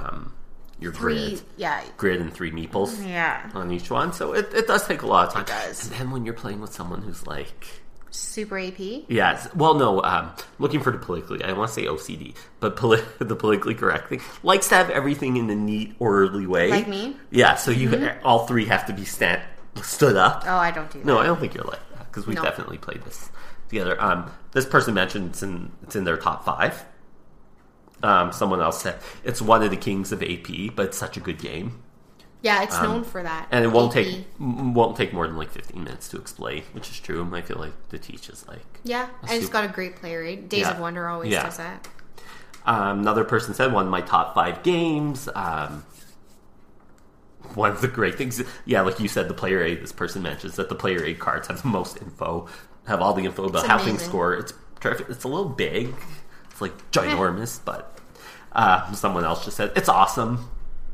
three,
grid and 3 meeples, on each one. So it does take a lot of time.
It does.
And then when you're playing with someone who's like
super AP,
yes, well, no, looking for the politically, I don't want to say OCD, but the politically correct thing, likes to have everything in a neat, orderly way,
like me.
Yeah, so you all 3 have to be stood up.
Oh, I don't do that.
No, I don't think you're like that because we definitely played this together. This person mentioned it's in their top 5. Someone else said it's one of the kings of AP, but it's such a good game.
Yeah, it's known for that.
And it won't take more than like 15 minutes to explain, which is true. I feel like the teach is like
and it's got a great player rate. Days of Wonder always does that.
Another person said one of my top 5 games. One of the great things, like you said, the player aid. This person mentions that the player aid cards have the most info. Have all the info about how things score. It's terrific. It's a little big. It's like ginormous, but someone else just said it's awesome.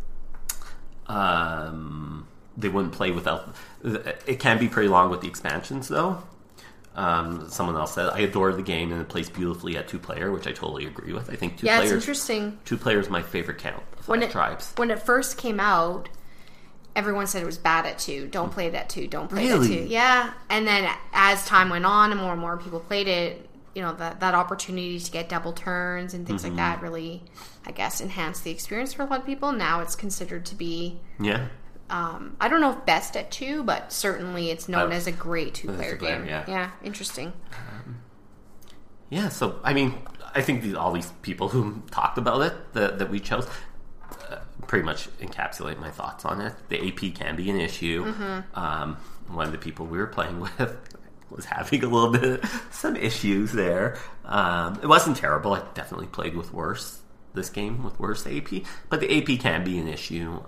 They wouldn't play without. It can be pretty long with the expansions, though. Someone else said I adore the game and it plays beautifully at 2-player, which I totally agree with. I think 2 players.
It's interesting.
2 players is my favorite count of Five Tribes.
When it first came out, everyone said it was bad at 2. Don't play it at 2. Don't play it at 2. Yeah. And then as time went on and more people played it, that opportunity to get double turns and things like that really, I guess, enhanced the experience for a lot of people. Now it's considered to be...
Yeah.
I don't know if best at 2, but certainly it's known as a great 2-player game. Yeah, interesting.
So, I mean, I think all these people who talked about it that we chose... pretty much encapsulate my thoughts on it. The AP can be an issue. One of the people we were playing with was having a little bit some issues there. It wasn't terrible. I definitely played with worse this game with worse AP, but the AP can be an issue.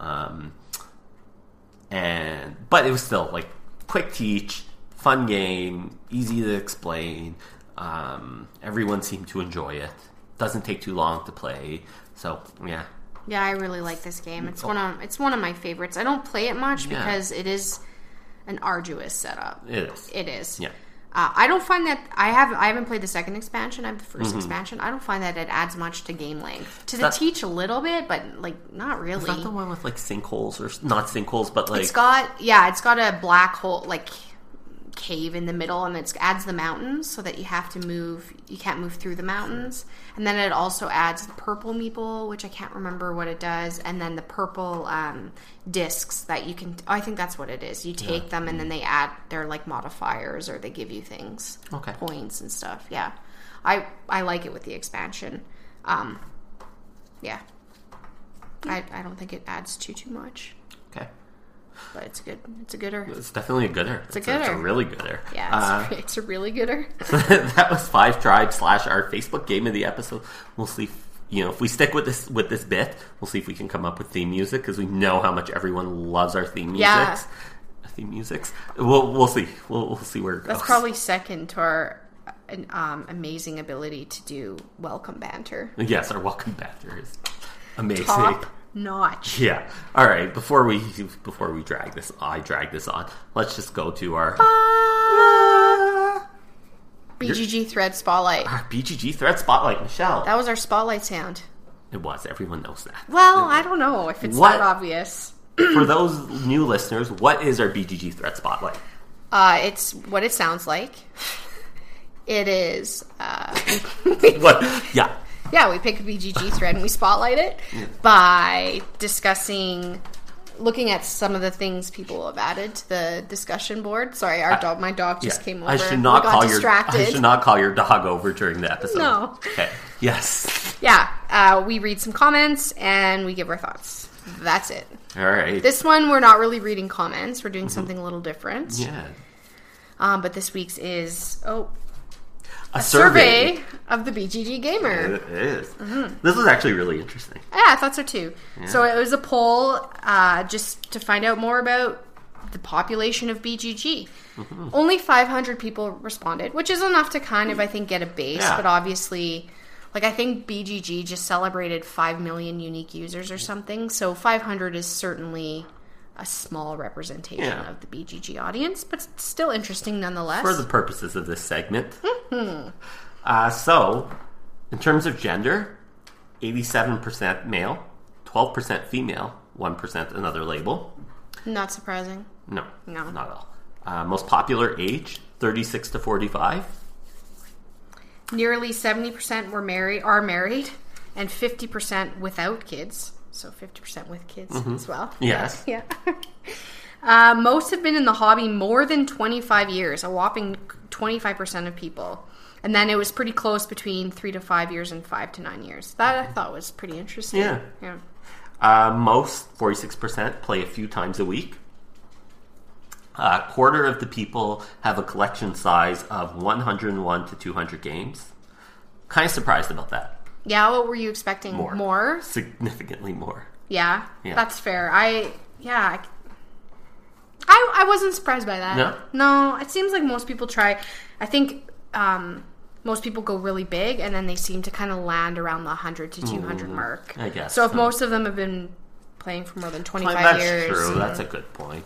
But it was still like quick teach, fun game, easy to explain. Everyone seemed to enjoy it. Doesn't take too long to play. So yeah.
Yeah, I really like this game. It's one of my favorites. I don't play it much because it is an arduous setup. It is. Yeah. I don't find that I haven't played the second expansion. I have the first expansion. I don't find that it adds much to game length. Teach a little bit, but like not really.
Is that the one with like sinkholes or not sinkholes, but like
it's got a black hole like cave in the middle, and it adds the mountains so that you have to move. You can't move through the mountains, and then it also adds the purple meeple, which I can't remember what it does, and then the purple discs that you can. I think that's what it is. You take them, and then they add their like modifiers, or they give you things, points and stuff. Yeah, I like it with the expansion. Yeah. I don't think it adds too much.
Okay.
But it's good. It's a gooder.
It's definitely a gooder.
It's a gooder.
It's a really gooder.
Yeah, it's a really gooder.
That was 5 Tribe / our Facebook game of the episode. We'll see if we stick with this bit, we'll see if we can come up with theme music, because we know how much everyone loves our theme musics.
Yeah.
Theme musics. We'll see. We'll see where it goes.
That's probably second to our amazing ability to do welcome banter.
Yes, our welcome banter is amazing.
Top notch.
Yeah. All right. Before we drag this on. Let's just go to our
BGG thread spotlight.
Our BGG thread spotlight, Michelle.
That was our spotlight sound.
It was. Everyone knows that.
Well, I don't know if it's that obvious.
For those new listeners, what is our BGG thread spotlight?
It's what it sounds like. It is.
What? Yeah.
Yeah, we pick a BGG thread and we spotlight it by looking at some of the things people have added to the discussion board. Sorry, my dog just came over.
I should not call your dog over during the episode.
No.
Okay. Yes.
Yeah. We read some comments and we give our thoughts. That's it.
All right.
This one, we're not really reading comments. We're doing something a little different.
Yeah.
But this week's is a
survey
of the BGG gamer.
It is. Mm-hmm. This was actually really interesting.
Yeah, I thought so too. Yeah. So it was a poll just to find out more about the population of BGG. Mm-hmm. Only 500 people responded, which is enough to kind of, I think, get a base. Yeah. But obviously, I think BGG just celebrated 5 million unique users or something. So 500 is certainly a small representation of the BGG audience, but still interesting nonetheless.
For the purposes of this segment. Mm-hmm. So, in terms of gender, 87% male, 12% female, 1% another label.
Not surprising.
No, not at all. Most popular age, 36 to 45.
Nearly 70% are married, and 50% without kids. So 50% with kids as well.
Yes.
Yeah. Most have been in the hobby more than 25 years, a whopping 25% of people. And then it was pretty close between 3 to 5 years and 5 to 9 years. That I thought was pretty interesting.
Yeah. Most, 46%, play a few times a week. A quarter of the people have a collection size of 101 to 200 games. Kind of surprised about that.
Yeah, what were you expecting? More?
Significantly more.
Yeah, that's fair. I wasn't surprised by that. No, it seems like most people try. I think most people go really big, and then they seem to kind of land around the 100 to 200 mark.
I guess.
So if most of them have been playing for more than 25 years...
That's true. That's a good point.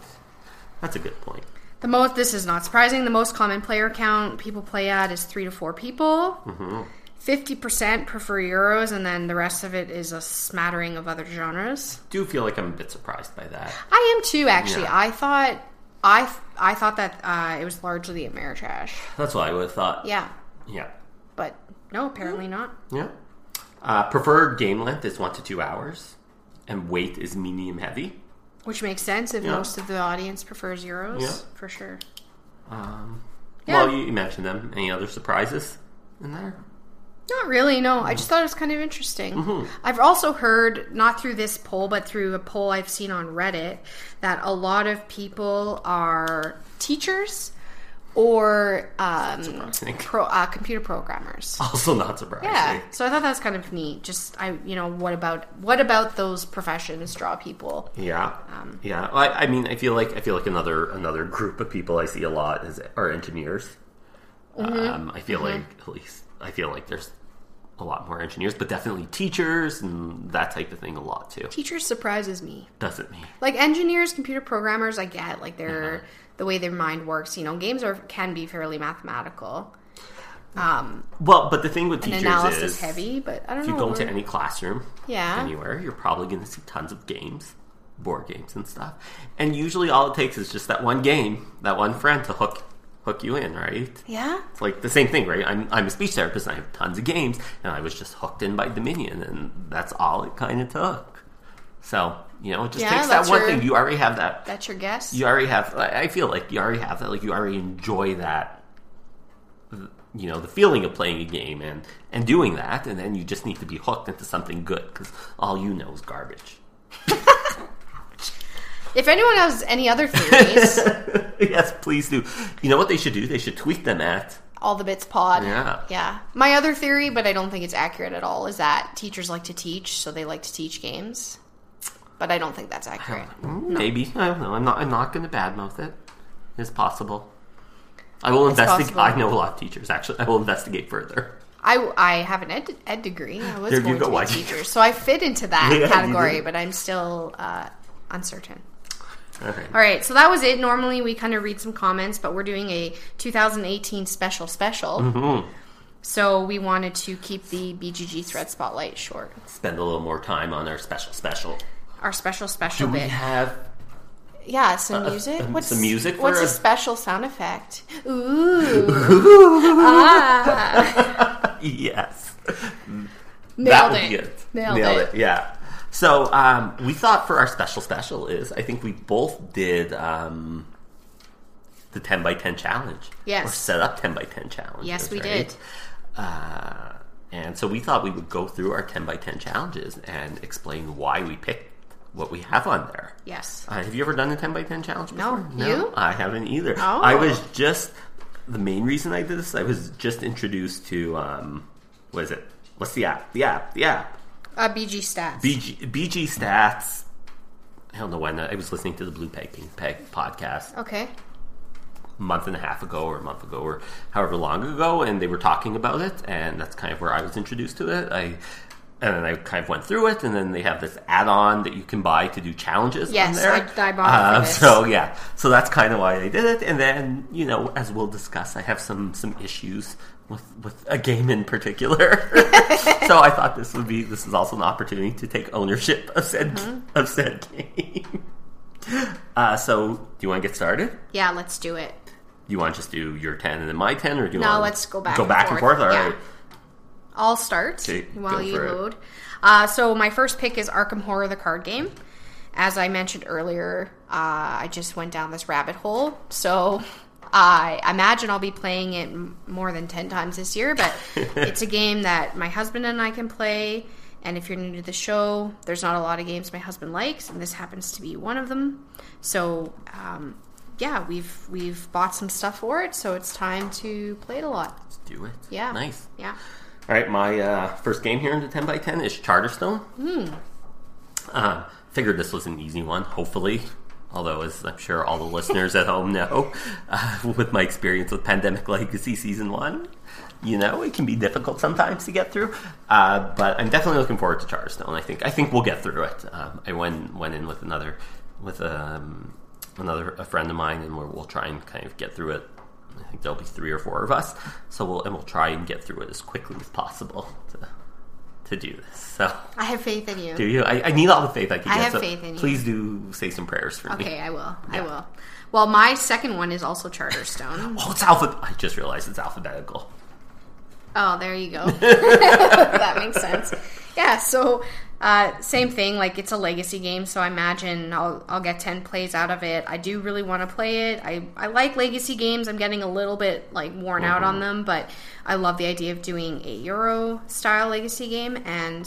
This is not surprising. The most common player count people play at is 3 to 4 people. Mm-hmm. 50% prefer Euros, and then the rest of it is a smattering of other genres.
Do feel like I'm a bit surprised by that.
I am too, actually. Yeah. I thought that it was largely Ameritrash.
That's what I would have thought.
Yeah.
Yeah.
But no, apparently not.
Yeah. Preferred game length is 1 to 2 hours, and weight is medium heavy.
Which makes sense if most of the audience prefers Euros, for sure.
Well, you mentioned them. Any other surprises in there?
Not really, no. I just thought it was kind of interesting. Mm-hmm. I've also heard, not through this poll, but through a poll I've seen on Reddit, that a lot of people are teachers or computer programmers.
Also not surprising.
Yeah, so I thought that was kind of neat. Just, what about those professions draw people?
Yeah, yeah. I mean, I feel like another group of people I see a lot are engineers. Mm-hmm. I feel like there's a lot more engineers, but definitely teachers and that type of thing a lot too.
Teachers surprises me.
Doesn't me.
Like engineers, computer programmers, I get they're the way their mind works. Games can be fairly mathematical.
Well, but the thing with teachers
analysis
is
heavy, but I don't know.
If you go into any classroom,
yeah,
anywhere, you're probably going to see tons of games, board games and stuff. And usually all it takes is just that one game, that one friend to hook you in, right?
Yeah.
It's like the same thing, right? I'm a speech therapist and I have tons of games, and I was just hooked in by Dominion, and that's all it kind of took. So, it just takes that one thing. You already have that.
That's your guess?
You already have, I feel like you already have that. Like, you already enjoy that the feeling of playing a game and doing that, and then you just need to be hooked into something good, because all you know is garbage.
If anyone has any other theories...
Yes, please do. You know what they should do? They should tweet them at...
All the Bits Pod.
Yeah.
My other theory, but I don't think it's accurate at all, is that teachers like to teach, so they like to teach games. But I don't think that's accurate.
Maybe. I don't know. I'm not going to badmouth it. It's possible. I will investigate. I know a lot of teachers, actually. I will investigate further.
I have an ed degree. I was going to be a teacher, so I fit into that category, but I'm still uncertain. All right, so that was it. Normally, we kind of read some comments, but we're doing a 2018 special.
Mm-hmm.
So we wanted to keep the BGG Thread Spotlight short.
Spend a little more time on our special.
Our special
Do we
bit.
have...
Yeah, some music. What's
some music?
What's a special sound effect? Ooh.
Yes.
Nailed it.
Nailed it. Yeah. So we thought for our special is, I think we both did the 10 by 10 challenge.
Yes.
Or set up 10 by 10 challenge.
Yes, we did.
And so we thought we would go through our 10 by 10 challenges and explain why we picked what we have on there.
Yes.
Have you ever done a 10 by 10 challenge before?
No. You?
I haven't either.
Oh.
I was just... The main reason I did this, I was just introduced to... what is it? What's the app? The app.
BG Stats.
BG Stats. I don't know when. I was listening to the Blue Peg Pink Peg podcast.
Okay.
A month and a half ago or however long ago, and they were talking about it, and that's kind of where I was introduced to it. And then I kind of went through it, and then they have this add-on that you can buy to do challenges on there.
Yes, I bought it for this.
So, yeah. So that's kind of why I did it. And then, as we'll discuss, I have some issues with a game in particular. So I thought this is also an opportunity to take ownership of said game. So, do you want to get started?
Yeah, let's do it.
You want to just do your 10 and then my 10? Or do you want
let's go back
and forth? All right.
I'll start while you load. So my first pick is Arkham Horror, the card game. As I mentioned earlier, I just went down this rabbit hole. So I imagine I'll be playing it more than 10 times this year. But it's a game that my husband and I can play. And if you're new to the show, there's not a lot of games my husband likes. And this happens to be one of them. So, we've bought some stuff for it. So it's time to play it a lot.
Let's do it.
Yeah.
Nice.
Yeah.
All right, my first game here in the 10 by 10 is Charterstone. Figured this was an easy one, hopefully. Although, as I'm sure all the listeners at home know, with my experience with Pandemic Legacy Season 1, it can be difficult sometimes to get through. But I'm definitely looking forward to Charterstone. I think we'll get through it. I went in with a friend of mine, and we'll try and kind of get through it. I think there'll be 3 or 4 of us, so we'll try and get through it as quickly as possible to do this. So
I have faith in you.
Do you? I need all the faith I can get.
I have faith in you.
Please do say some prayers for me.
Okay, I will. Yeah. I will. Well, my second one is also Charterstone.
Oh, it's I just realized it's alphabetical.
Oh, there you go. That makes sense. Yeah, so same thing. Like, it's a legacy game, so I imagine I'll get 10 plays out of it. I do really want to play it. I like legacy games. I'm getting a little bit worn out on them, but I love the idea of doing a Euro style legacy game, and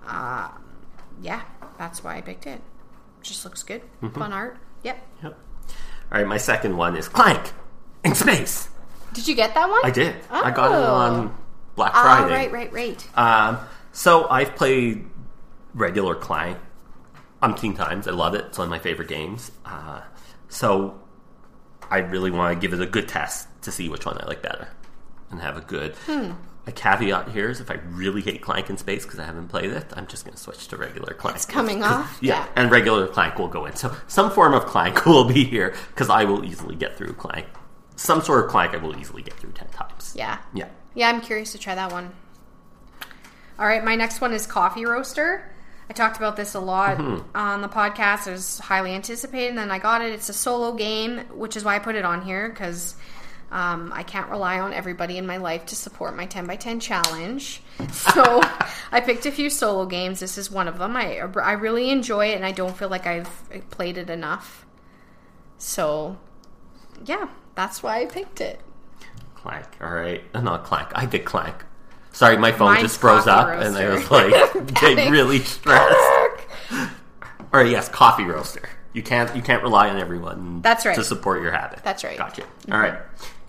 that's why I picked it. Just looks good. Fun art. Yep.
All right, my second one is Clank in Space.
Did you get that one?
I did. Oh. I got it on Black Friday.
Right.
So I've played regular Clank umpteen times. I love it. It's one of my favorite games. So I really want to give it a good test to see which one I like better and have a good... A caveat here is if I really hate Clank in Space because I haven't played it, I'm just going to switch to regular Clank.
It's coming off?
Yeah, and regular Clank will go in. So some form of Clank will be here because I will easily get through Clank. Some sort of Clank I will easily get through 10 times.
Yeah.
Yeah.
Yeah, I'm curious to try that one. All right, my next one is Coffee Roaster. I talked about this a lot on the podcast. It was highly anticipated, and then I got it. It's a solo game, which is why I put it on here, because I can't rely on everybody in my life to support my 10 by 10 challenge. So I picked a few solo games. This is one of them. I really enjoy it, and I don't feel like I've played it enough. So, yeah, that's why I picked it.
Clank. All right. Not Clank. I did Clank. Sorry, my phone
Mine's
just froze
Coffee
up,
Roaster.
and I was like getting really stressed. All right, yes, Coffee Roaster. You can't rely on everyone.
That's right.
To support your habit.
That's right.
Gotcha. All right.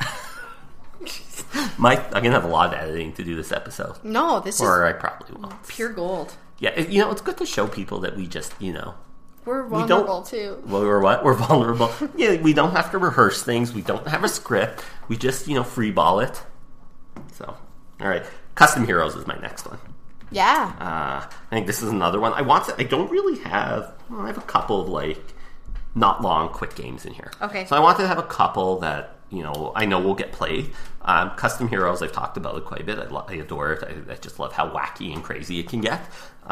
I'm gonna have a lot of editing to do this episode,
No, this
or
is
I probably won't.
pure gold.
Yeah, it's good to show people that we just
We're
don't-
vulnerable too.
well, we're what? We're vulnerable. Yeah, we don't have to rehearse things. We don't have a script. We just free ball it. So, all right. Custom Heroes is my next one.
Yeah.
I think this is another one. I don't really have. Well, I have a couple of not long, quick games in here.
Okay.
So I wanted to have a couple that I know will get played. Custom Heroes, I've talked about it quite a bit. I adore it. I just love how wacky and crazy it can get.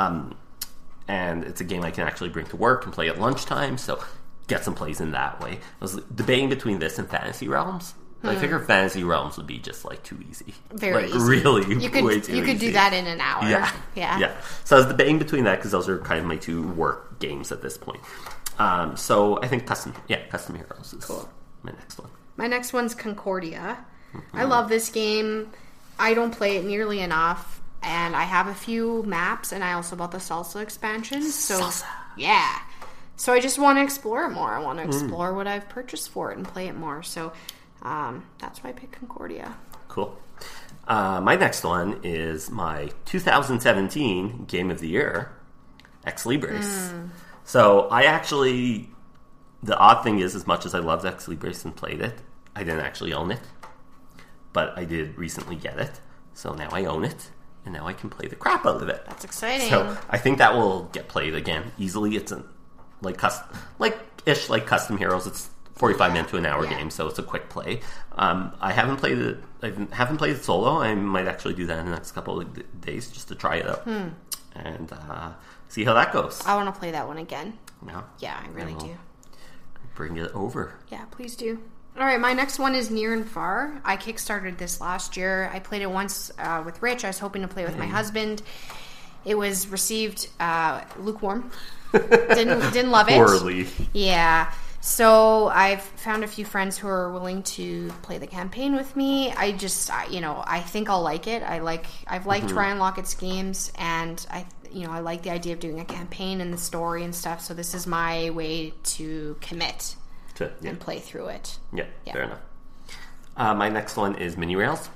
And it's a game I can actually bring to work and play at lunchtime. So get some plays in that way. I was debating between this and Fantasy Realms. I figure Fantasy Realms would be just too easy.
Very easy.
Really,
You could
way too
you could
easy.
do that in an hour.
Yeah. So I was debating between that because those are kind of my two work games at this point. So I think Custom Heroes is my next one.
My next one's Concordia. I love this game. I don't play it nearly enough, and I have a few maps, and I also bought the Salsa expansion. So
Salsa.
Yeah. So I just want to explore it more. I want to explore what I've purchased for it and play it more. So that's why I picked Concordia.
Cool. My next one is my 2017 Game of the Year, Ex Libris. So I actually, the odd thing is, as much as I loved Ex Libris and played it, I didn't actually own it. But I did recently get it. So now I own it. And now I can play the crap out of it.
That's exciting.
So I think that will get played again easily. It's Custom Heroes. It's 45 minute to an hour game, so it's a quick play. I haven't played it. I haven't played it solo. I might actually do that in the next couple of days just to try it out and see how that goes.
I want to play that one again.
No?
Yeah, I really do.
Bring it over.
Yeah, please do. All right, my next one is Near and Far. I kickstarted this last year. I played it once with Rich. I was hoping to play with my husband. It was received lukewarm. Didn't love it.
Poorly.
Yeah. So I've found a few friends who are willing to play the campaign with me. I think I'll like it. I've liked Ryan Lockett's games, and I like the idea of doing a campaign and the story and stuff. So this is my way to commit and play through it.
Yeah, fair enough. My next one is Mini Rails.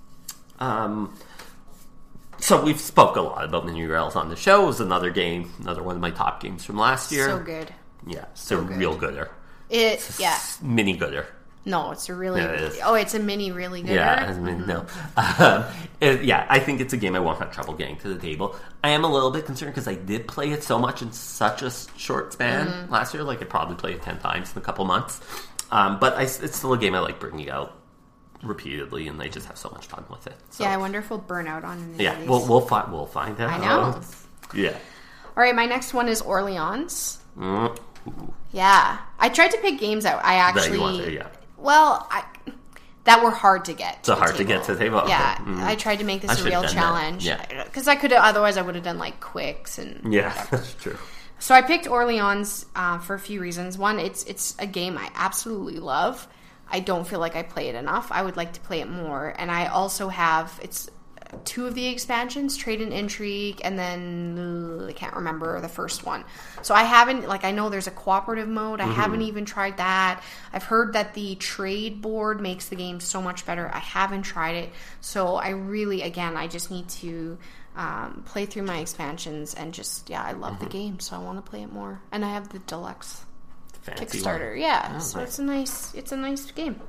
So we've spoke a lot about Mini Rails on the show. It was another one of my top games from last year.
So good.
Yeah, it's a real gooder. Mini gooder.
No, it's a really...
Yeah, it is.
Oh, it's a mini really gooder?
Yeah, no. I think it's a game I won't have trouble getting to the table. I am a little bit concerned because I did play it so much in such a short span last year. I probably played it 10 times in a couple months. But it's still a game I like bringing out repeatedly, and I just have so much fun with it. So.
Yeah, I wonder if we'll burn out on it.
Yeah, we'll find out.
I know.
Yeah.
All right, my next one is Orleans.
Ooh.
Yeah. I tried to pick games that I actually...
That you want to, yeah.
Well, that were hard to get to
hard to get to the table.
Yeah, I tried to make this a real challenge.
Yeah.
Because otherwise I would have done quicks and...
Yeah,
whatever.
that's true.
So I picked Orleans for a few reasons. One, it's a game I absolutely love. I don't feel like I play it enough. I would like to play it more. And I also have... It's 2 of the expansions, Trade and Intrigue, and then I can't remember the first one. So I haven't, I know there's a cooperative mode. I haven't even tried that. I've heard that the trade board makes the game so much better. I haven't tried it. So I really, again, I just need to play through my expansions and just, I love the game, so I want to play it more. And I have the deluxe
Fancy
Kickstarter.
one.
Yeah,
Oh,
so
nice.
it's a nice game.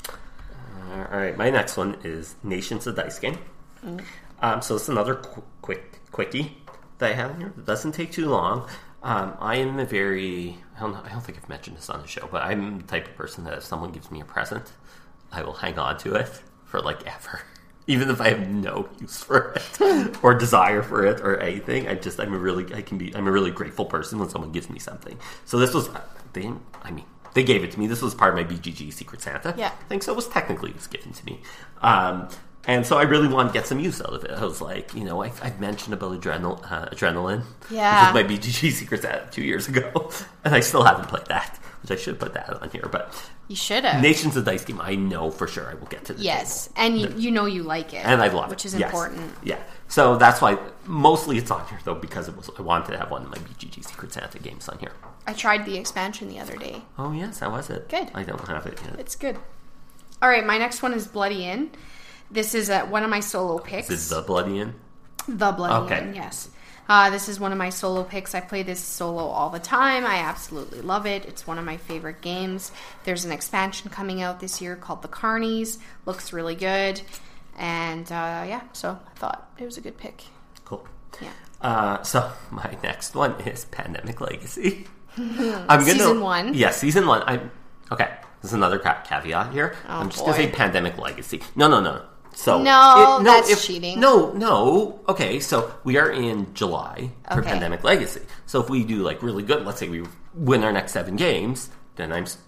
All right, my next one is Nations, a dice game. So it's another quickie that I have here. It doesn't take too long. I am I don't think I've mentioned this on the show, but I'm the type of person that if someone gives me a present, I will hang on to it for ever. Even if I have no use for it or desire for it or anything. I'm a really grateful person when someone gives me something. So this was they gave it to me. This was part of my BGG Secret Santa.
Yeah.
I think so. It was given to me. And so I really wanted to get some use out of it. I was like, I've mentioned about Adrenaline.
Yeah.
Which was my BGG Secret Santa 2 years ago. And I still haven't played that. which I should put that on here, but
You should have.
Nation's a dice game. I know for sure I will get to the
Yes,
table.
and you know you like it.
And I love it.
Which is
Yes.
important.
Yeah. So that's why mostly it's on here, though, because I wanted to have one of my BGG Secret Santa games on here.
I tried the expansion the other day.
Oh, yes, how was it?
Good.
I don't have it yet.
It's good. All right, my next one is Bloody Inn. This is one of my solo picks.
Is it the Bloody Inn?
The Bloody
Okay.
Inn, yes. This is one of my solo picks. I play this solo all the time. I absolutely love it. It's one of my favorite games. There's an expansion coming out this year called The Carnies. Looks really good. And, so I thought it was a good pick.
Cool.
Yeah.
So my next one is Pandemic Legacy.
Season 1.
Yeah, Season 1. Okay, there's another caveat here.
Oh,
I'm just going to say Pandemic Legacy. No. So
that's cheating.
No. Okay, so we are in July for
Okay.
Pandemic Legacy. So if we do like really good, let's say we win our next 7 games, then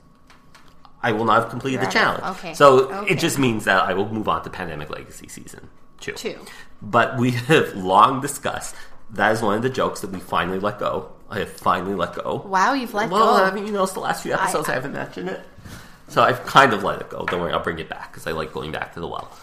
I will not have completed the challenge.
Okay.
So it just means that I will move on to Pandemic Legacy Season 2. But we have long discussed that is one of the jokes that we finally let go. I have finally let go.
Wow, you've let go.
Well, I mean, it's the last few episodes I haven't mentioned it. So I've kind of let it go. Don't worry, I'll bring it back because I like going back to the well.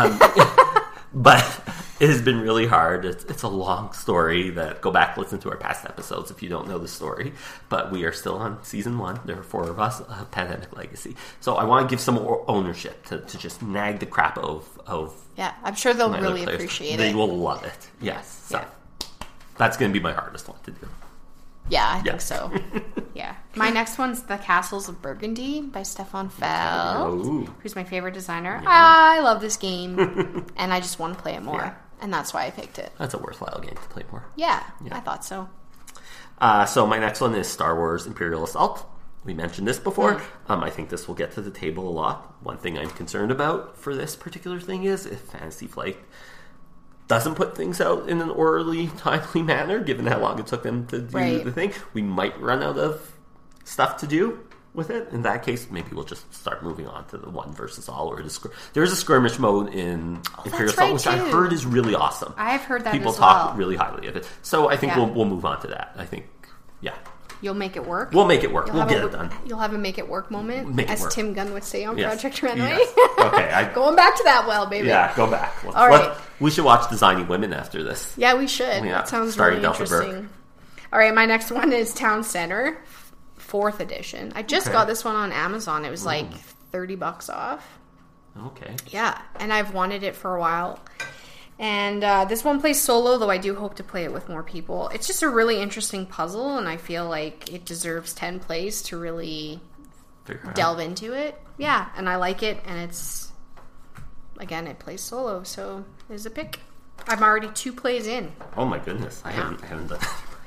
But it has been really hard. It's a long story. Go back, listen to our past episodes if you don't know the story. But we are still on Season 1. There are 4 of us, Pandemic Legacy. So I want to give some more ownership to just nag the crap of
Yeah, I'm sure they'll
my
really
other players.
appreciate it.
They will love it. Yes. So that's going to be my hardest one to do.
Yeah, I think so. Yeah. My next one's The Castles of Burgundy by Stefan Feld, who's my favorite designer. Yeah. I love this game, and I just want to play it more, and that's why I picked it.
That's a worthwhile game to play more.
Yeah. I thought so.
So my next one is Star Wars Imperial Assault. We mentioned this before. I think this will get to the table a lot. One thing I'm concerned about for this particular thing is if Fantasy Flight doesn't put things out in an orderly, timely manner, given how long it took them to do the thing, we might run out of stuff to do with it. In that case, maybe we'll just start moving on to the one versus all. Or there's a skirmish mode in Imperial Assault, which I heard is really awesome.
I've heard that
People
as well.
talk really highly of it. So I think we'll move on to that. I think,
You'll make it work?
We'll make it work. We'll get it done.
You'll have a make it work moment, as Tim Gunn would say on Project Runway.
Yes. Okay.
Going back to that well, baby.
Yeah, go back.
All right.
We should watch Designing Women after this.
Yeah, we should.
Yeah.
That sounds
Starring
really
Delta
interesting.
Burke.
All right, my next one is Town Center, 4th edition. I just got this one on Amazon. It was like $30 off.
Okay.
Yeah, and I've wanted it for a while. And this one plays solo, though I do hope to play it with more people. It's just a really interesting puzzle, and I feel like it deserves 10 plays to really delve into it. Yeah, and I like it, and it's, again, it plays solo, so it's a pick. I'm already 2 plays in.
Oh my goodness, I haven't done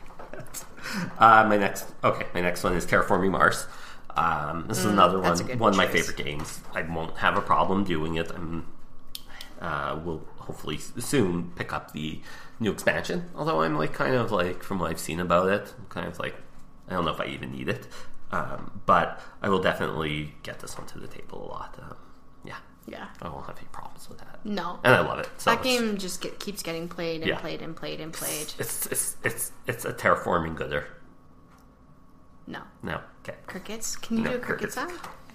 that. My next one is Terraforming Mars. This is another one of my favorite games. I won't have a problem doing it. We'll hopefully soon pick up the new expansion. Although I'm kind of from what I've seen about it, I'm kind of I don't know if I even need it. But I will definitely get this one to the table a lot. Yeah. I won't have any problems with that.
No.
And I love it. So
that game just keeps getting played and played and played and played.
It's a terraforming gooder.
No.
Okay.
Crickets? Can you do a cricket sound?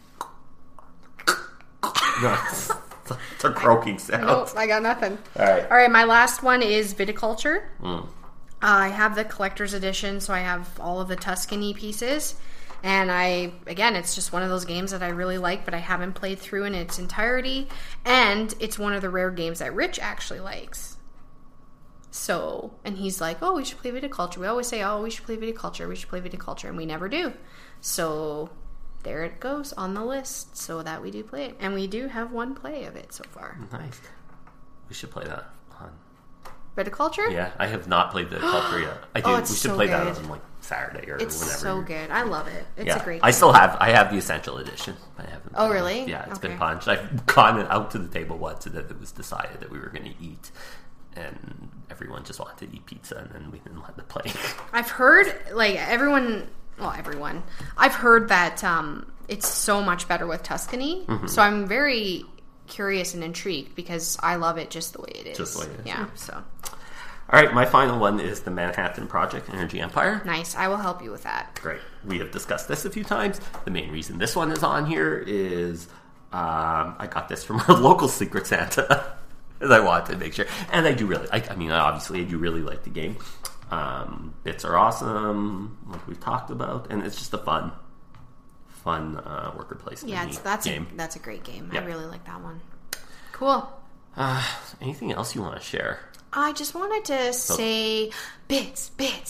No. It's a croaking sound.
Nope, I got nothing.
All
right, my last one is Viticulture. I have the collector's edition, so I have all of the Tuscany pieces. And it's just one of those games that I really like, but I haven't played through in its entirety. And it's one of the rare games that Rich actually likes. So, and he's like, oh, we should play Viticulture. We always say, oh, we should play Viticulture, and we never do. So there it goes on the list so that we do play it. And we do have 1 play of it so far.
Nice. We should play that on
Viticulture?
Yeah, I have not played Viticulture yet. I do. We should play that on Saturday or
it's
whenever.
It's so good. I love it. It's a great game.
I have the Essential Edition. I haven't.
Oh, really?
Yeah, it's been punched. I've gone out to the table once and then it was decided that we were going to eat. And everyone just wanted to eat pizza and then we didn't let them play.
I've heard, everyone. I've heard that it's so much better with Tuscany. Mm-hmm. So I'm very curious and intrigued because I love it just the way it is.
Just the way it is.
Yeah, so.
All right, my final one is the Manhattan Project Energy Empire.
Nice. I will help you with that.
Great. We have discussed this a few times. The main reason this one is on here is I got this from our local Secret Santa. As I wanted to make sure. And I do really, obviously I do really like the game. Bits are awesome, like we've talked about. And it's just a fun worker placement game.
That's a great game.
Yeah.
I really like that one. Cool.
Anything else you want to share?
I just wanted to say bits.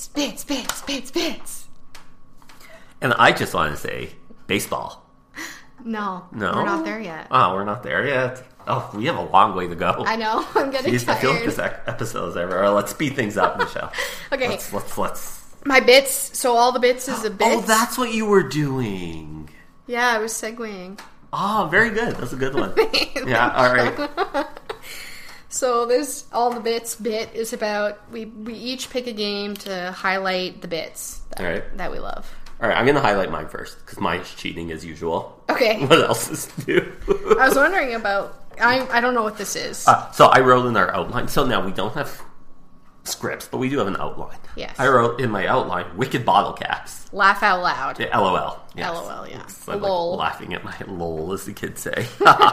And I just want to say baseball.
No, we're not there yet.
Oh, we're not there yet? Oh, we have a long way to go.
I know. I'm getting tired.
I feel like this episode is ever. Let's speed things up, Michelle.
Okay.
Let's.
My bits. So all the bits is a bit.
Oh, that's what you were doing.
Yeah, I was segueing.
Oh, very good. That's a good one. Yeah, all right.
So this all the bits bit is about we each pick a game to highlight the bits that we love.
All right, I'm going to highlight mine first because mine's cheating as usual.
Okay.
What else is new?
I was wondering about. I don't know what this is.
So I wrote in our outline. So now we don't have scripts, but we do have an outline.
Yes.
I wrote in my outline wicked bottle caps.
Laugh out loud.
Yeah, LOL. Yes.
LOL. Yeah.
I'm
lol.
like laughing at my lol, as the kids say.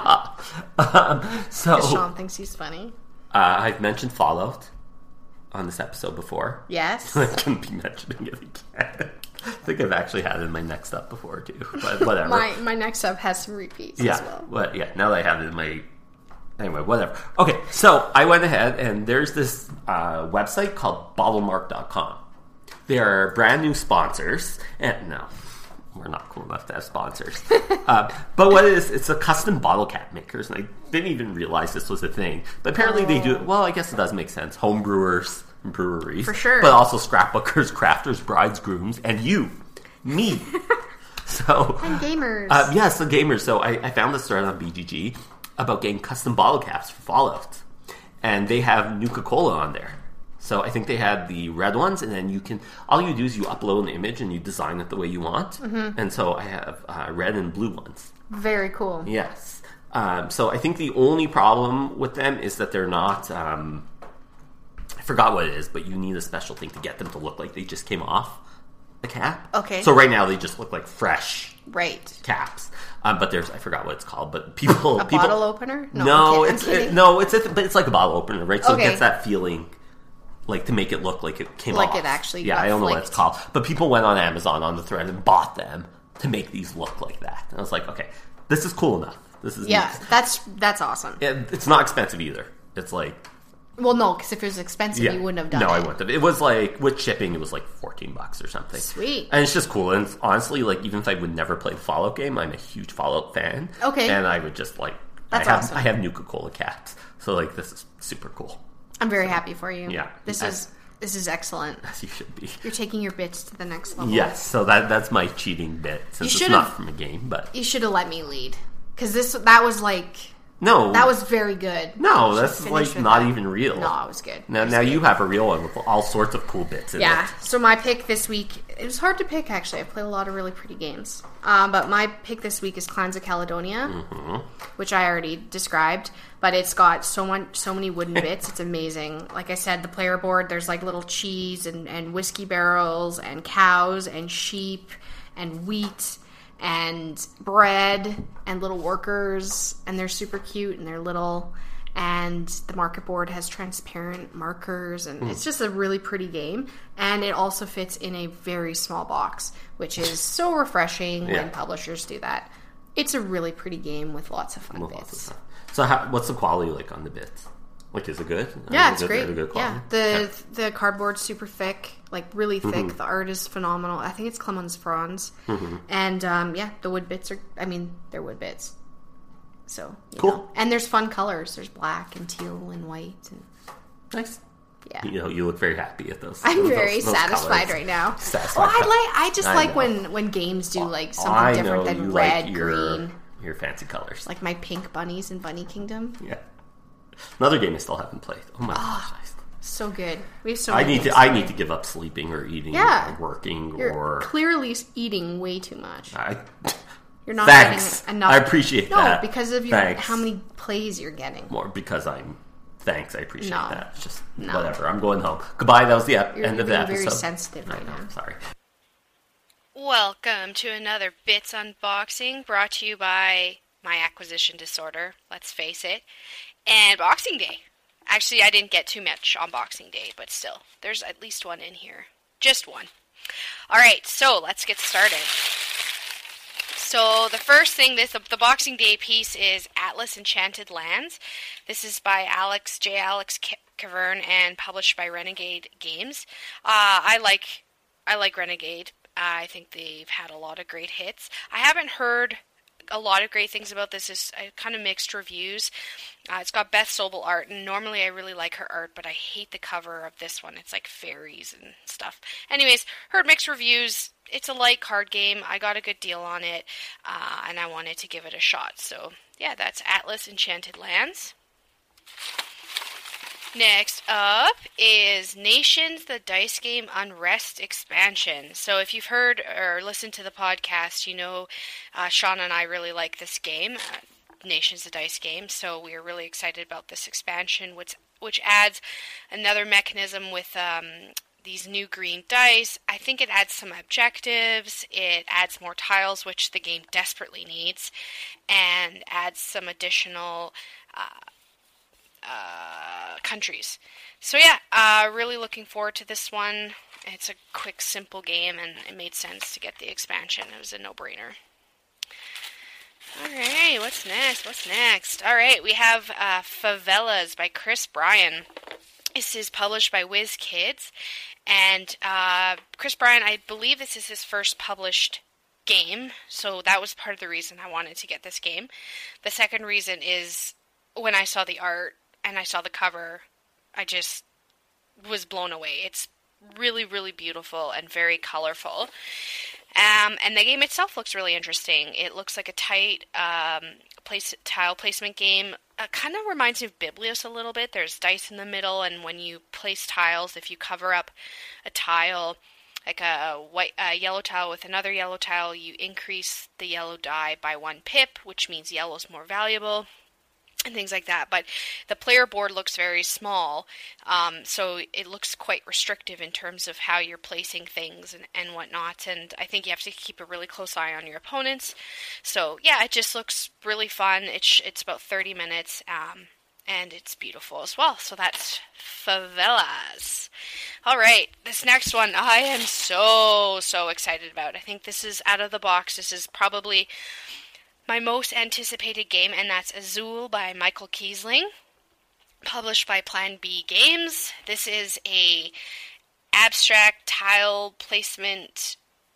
Sean thinks he's funny.
I've mentioned Fallout on this episode before.
Yes.
I couldn't be mentioning it again. I think I've actually had it in my next up before too, but whatever.
my next up has some repeats as well.
But yeah, now that I have it in my... Anyway, whatever. Okay, so I went ahead and there's this website called bottlemark.com. They are brand new sponsors. And no, we're not cool enough to have sponsors. But what it is, it's a custom bottle cap makers. And I didn't even realize this was a thing. But apparently they do it. Well, I guess it does make sense. Home brewers and breweries.
For sure.
But also scrapbookers, crafters, brides, grooms, and you. Me. So...
And gamers.
Yes, the gamers. So I found this thread on BGG about getting custom bottle caps for Fallout. And they have Nuka-Cola on there. So I think they had the red ones, and then all you do is you upload an image and you design it the way you want. Mm-hmm. And so I have red and blue ones.
Very cool.
Yes. So I think the only problem with them is that they're not... I forgot what it is, but you need a special thing to get them to look like they just came off the cap.
Okay.
So right now they just look like fresh caps. But I forgot what it's called. But people
bottle opener?
No, it's like a bottle opener, right? So
okay.
It gets that feeling, like to make it look like it came off.
Like it actually.
Yeah, I don't know what it's called. But people went on Amazon on the thread and bought them to make these look like that. And I was like, okay, this is cool enough. This is
neat. That's awesome.
It's not expensive either. It's like.
Well, no, because if it was expensive, you wouldn't have done it.
No, I wouldn't have. It was like, with shipping, it was like $14 or something.
Sweet.
And it's just cool. And honestly, like, even if I would never play the Fallout game, I'm a huge Fallout fan.
Okay.
And I would just, like...
Awesome.
I have Nuka-Cola caps. So, like, this is super cool.
I'm very happy for you.
Yeah.
This is excellent.
As you should be.
You're taking your bits to the next level.
Yes, so that's my cheating bit, since it's not from a game, but...
You should have let me lead. Because that was, like...
No.
That was very good.
No, that's like not even real.
No, it was good.
Now you have a real one with all sorts of cool bits in it.
Yeah, so my pick this week, it was hard to pick actually. I played a lot of really pretty games. But my pick this week is Clans of Caledonia, which I already described. But it's got so many wooden bits. It's amazing. Like I said, the player board, there's like little cheese and whiskey barrels and cows and sheep and wheat and bread and little workers, and they're super cute and they're little, and the market board has transparent markers, and it's just a really pretty game, and it also fits in a very small box, which is so refreshing when publishers do that. It's a really pretty game with lots of fun bits.
So what's the quality like on the bits? Like, is it good?
Yeah, it's great. Yeah, the cardboard's super thick, like really thick. The art is phenomenal. I think it's Clemens Franz. And the wood bits they're wood bits. So
cool.
And there's fun colors. There's black and teal and white. And...
Nice.
Yeah.
You look very happy at those.
I'm very satisfied right now. I just like when games do like something different than red,
like
green.
Your fancy colors,
like my pink bunnies in Bunny Kingdom.
Yeah. Another game I still haven't played. Oh my gosh.
So good. We have so
I
many
need to give up sleeping or eating or working.
You're clearly eating way too much. You're not
Thanks.
getting enough.
I appreciate that.
No, because of how many plays you're getting.
More because I'm Thanks, I appreciate
No.
that. Just
No.
whatever. I'm going home. Goodbye. That was the
You're
end of the
being
episode.
very sensitive right now.
Sorry.
Welcome to another Bits Unboxing, brought to you by my acquisition disorder, let's face it, and Boxing Day. Actually, I didn't get too much on Boxing Day, but still, there's at least one in here. Just one. Alright, so let's get started. So the first thing, the Boxing Day piece is Atlas Enchanted Lands. This is by Alex Cavern and published by Renegade Games. I like Renegade. I think they've had a lot of great hits. I haven't heard a lot of great things about this. It's kind of mixed reviews. It's got Beth Sobel art, and normally I really like her art, but I hate the cover of this one. It's like fairies and stuff. Anyways, heard mixed reviews. It's a light card game. I got a good deal on it, and I wanted to give it a shot. So, yeah, that's Atlas Enchanted Lands. Next up is Nations, the dice game Unrest expansion. So if you've heard or listened to the podcast, you know Sean and I really like this game, Nations, the dice game. So we are really excited about this expansion, which adds another mechanism with these new green dice. I think it adds some objectives, it adds more tiles, which the game desperately needs, and adds some additional countries. So yeah, really looking forward to this one. It's a quick, simple game, and it made sense to get the expansion. It was a no-brainer. Alright, what's next? Alright, we have Favelas by Chris Bryan. This is published by WizKids, and Chris Bryan, I believe this is his first published game, so that was part of the reason I wanted to get this game. The second reason is when I saw the art and I saw the cover, I just was blown away. It's really, really beautiful and very colorful. And the game itself looks really interesting. It looks like a tight tile placement game. Kind of reminds me of Biblios a little bit. There's dice in the middle, and when you place tiles, if you cover up a tile, like a yellow tile with another yellow tile, you increase the yellow die by 1 pip, which means yellow's more valuable, and things like that. But the player board looks very small, so it looks quite restrictive in terms of how you're placing things and whatnot, and I think you have to keep a really close eye on your opponents. So yeah, it just looks really fun. It's about 30 minutes, and it's beautiful as well. So that's Favelas. Alright, this next one I am so excited about. I think this is out of the box. This is probably my most anticipated game, and that's Azul by Michael Kiesling, published by Plan B Games. This is a abstract tile placement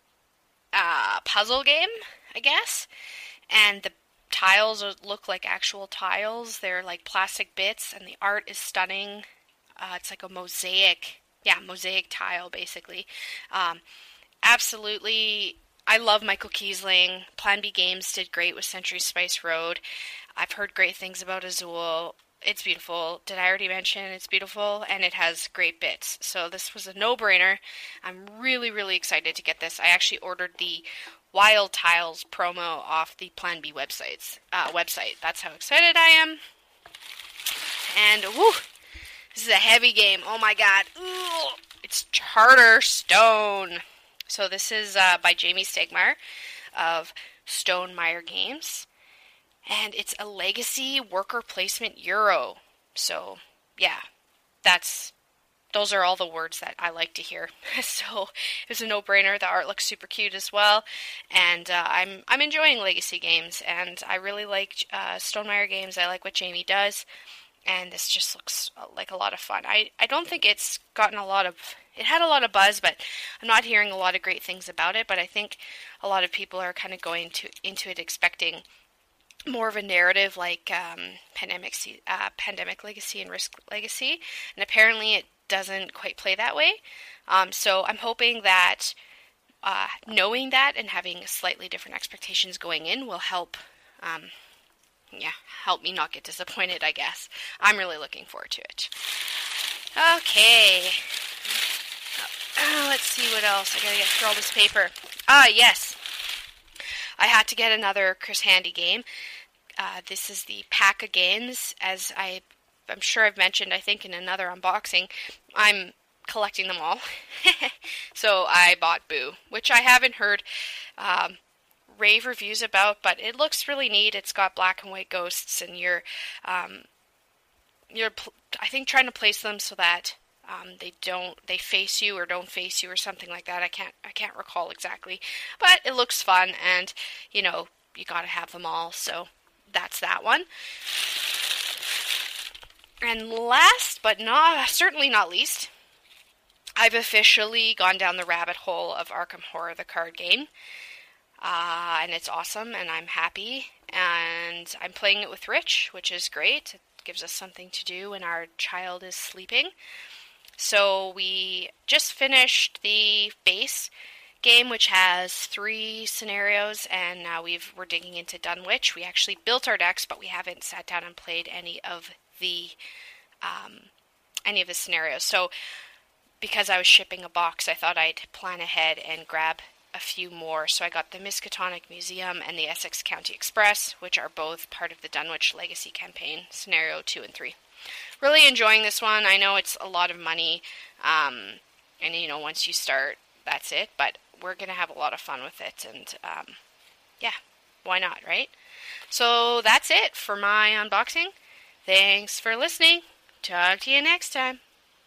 puzzle game, I guess, and the tiles look like actual tiles. They're like plastic bits, and the art is stunning. It's like a mosaic tile, basically. Absolutely, I love Michael Kiesling. Plan B Games did great with Century Spice Road. I've heard great things about Azul. It's beautiful. Did I already mention it's beautiful? And it has great bits. So this was a no-brainer. I'm really, really excited to get this. I actually ordered the Wild Tiles promo off the Plan B website. That's how excited I am. And, woo! This is a heavy game. Oh my god. Ooh, it's Charterstone. So this is by Jamie Stegmaier of Stonemaier Games. And it's a legacy worker placement Euro. So, yeah, those are all the words that I like to hear. So it was a no-brainer. The art looks super cute as well. And I'm enjoying legacy games. And I really like Stonemaier Games. I like what Jamie does. And this just looks like a lot of fun. I don't think it's gotten it had a lot of buzz, but I'm not hearing a lot of great things about it. But I think a lot of people are kind of going into it expecting more of a narrative like Pandemic Legacy and Risk Legacy. And apparently it doesn't quite play that way. So I'm hoping that knowing that and having slightly different expectations going in will help help me not get disappointed, I guess. I'm really looking forward to it. Okay. Let's see what else. I gotta get through all this paper. Yes. I had to get another Chris Handy game. This is the Pack of Games. As I I'm sure I've mentioned, I think in another unboxing, I'm collecting them all. So I bought Boo, which I haven't heard rave reviews about, but it looks really neat. It's got black and white ghosts, and you're I think trying to place them so that they face you or don't face you or something like that. I can't recall exactly, but it looks fun, and you gotta have them all. So that's that one. And last but certainly not least, I've officially gone down the rabbit hole of Arkham Horror, the card game. And it's awesome, and I'm happy. And I'm playing it with Rich, which is great. It gives us something to do when our child is sleeping. So we just finished the base game, which has 3 scenarios, and now we're digging into Dunwich. We actually built our decks, but we haven't sat down and played any of the scenarios. So because I was shipping a box, I thought I'd plan ahead and grab a few more. So I got the Miskatonic Museum and the Essex County Express, which are both part of the Dunwich Legacy campaign, scenario 2 and 3. Really enjoying this one. I know it's a lot of money, and once you start, that's it, but we're going to have a lot of fun with it, and yeah, why not, right? So that's it for my unboxing. Thanks for listening. Talk to you next time.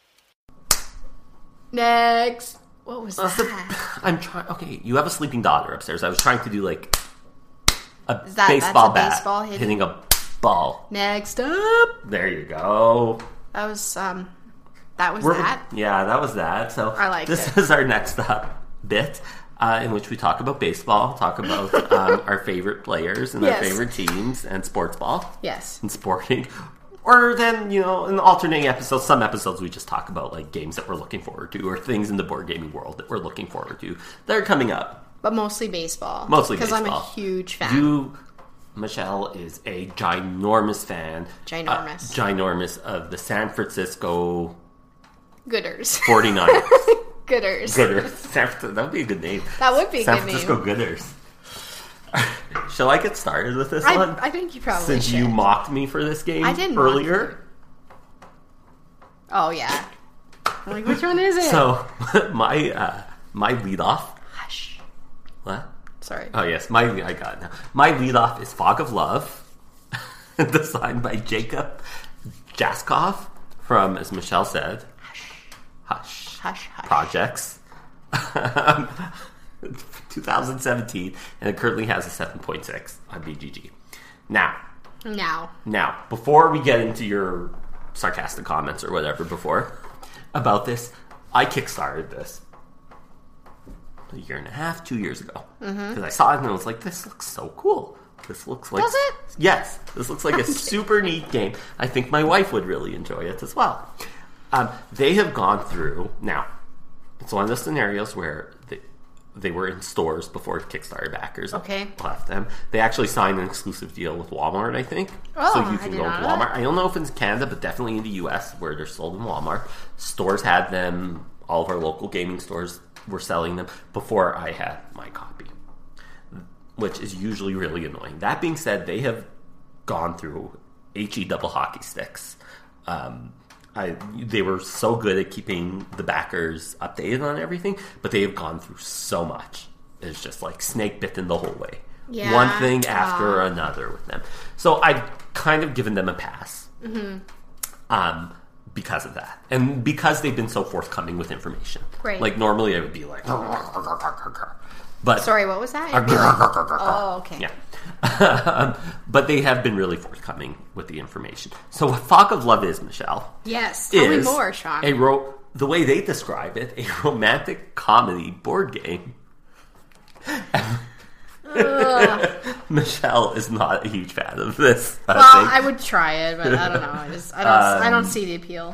Next. What was that?
I'm trying. Okay, you have a sleeping daughter upstairs. I was trying to do like a
that's
baseball
a
bat
baseball
hitting a ball.
Next up.
There you go.
That was that.
Yeah, that was that. So
I like
this is our next bit in which we talk about baseball, talk about our favorite players and our favorite teams and sports ball.
Yes.
And sporting. Or then, in the alternating episodes, some episodes we just talk about like games that we're looking forward to or things in the board gaming world that we're looking forward to that are coming up.
But mostly baseball.
Because
I'm a huge fan.
Michelle, is a ginormous fan. Ginormous of the San Francisco...
Gooders.
49ers.
Gooders.
That would be a good name.
That would be a good name.
San Francisco Gooders. Shall I get started with this one?
I think you probably
Since
should.
you mocked me for this game earlier.
Oh, yeah. I'm like, which one is it?
So, my leadoff...
Hush.
What?
Sorry.
Oh, yes. I got it now. My leadoff is Fog of Love, designed by Jacob Jaskov from, as Michelle said, Hush Projects. 2017, and it currently has a 7.6 on BGG. Now, before we get into your sarcastic comments or whatever about this, I kickstarted this a year and a half, 2 years ago. Because I saw it and I was like, this looks so cool. This looks like...
Does it?
Yes. This looks like a super neat game. I think my wife would really enjoy it as well. They have gone through... Now, it's one of the scenarios where they were in stores before Kickstarter backers left them. They actually signed an exclusive deal with Walmart, I think. So you can go to Walmart. I don't know if it's in Canada, but definitely in the US where they're sold in Walmart. Stores had them. All of our local gaming stores were selling them before I had my copy, which is usually really annoying. That being said, they have gone through HE double hockey sticks. They were so good at keeping the backers updated on everything, but they have gone through so much. It's just like snake bitten the whole way.
Yeah.
One thing after another with them. So I've kind of given them a pass. Because of that. And because they've been so forthcoming with information.
Right.
Like normally I would be like... But
sorry, what was that? Oh, okay.
Yeah. But they have been really forthcoming with the information. So what Fog of Love is, Michelle...
Yes, tell me more, Sean.
The way they describe it, a romantic comedy board game. Michelle is not a huge fan of this.
I would try it, but I don't know. I don't see the appeal.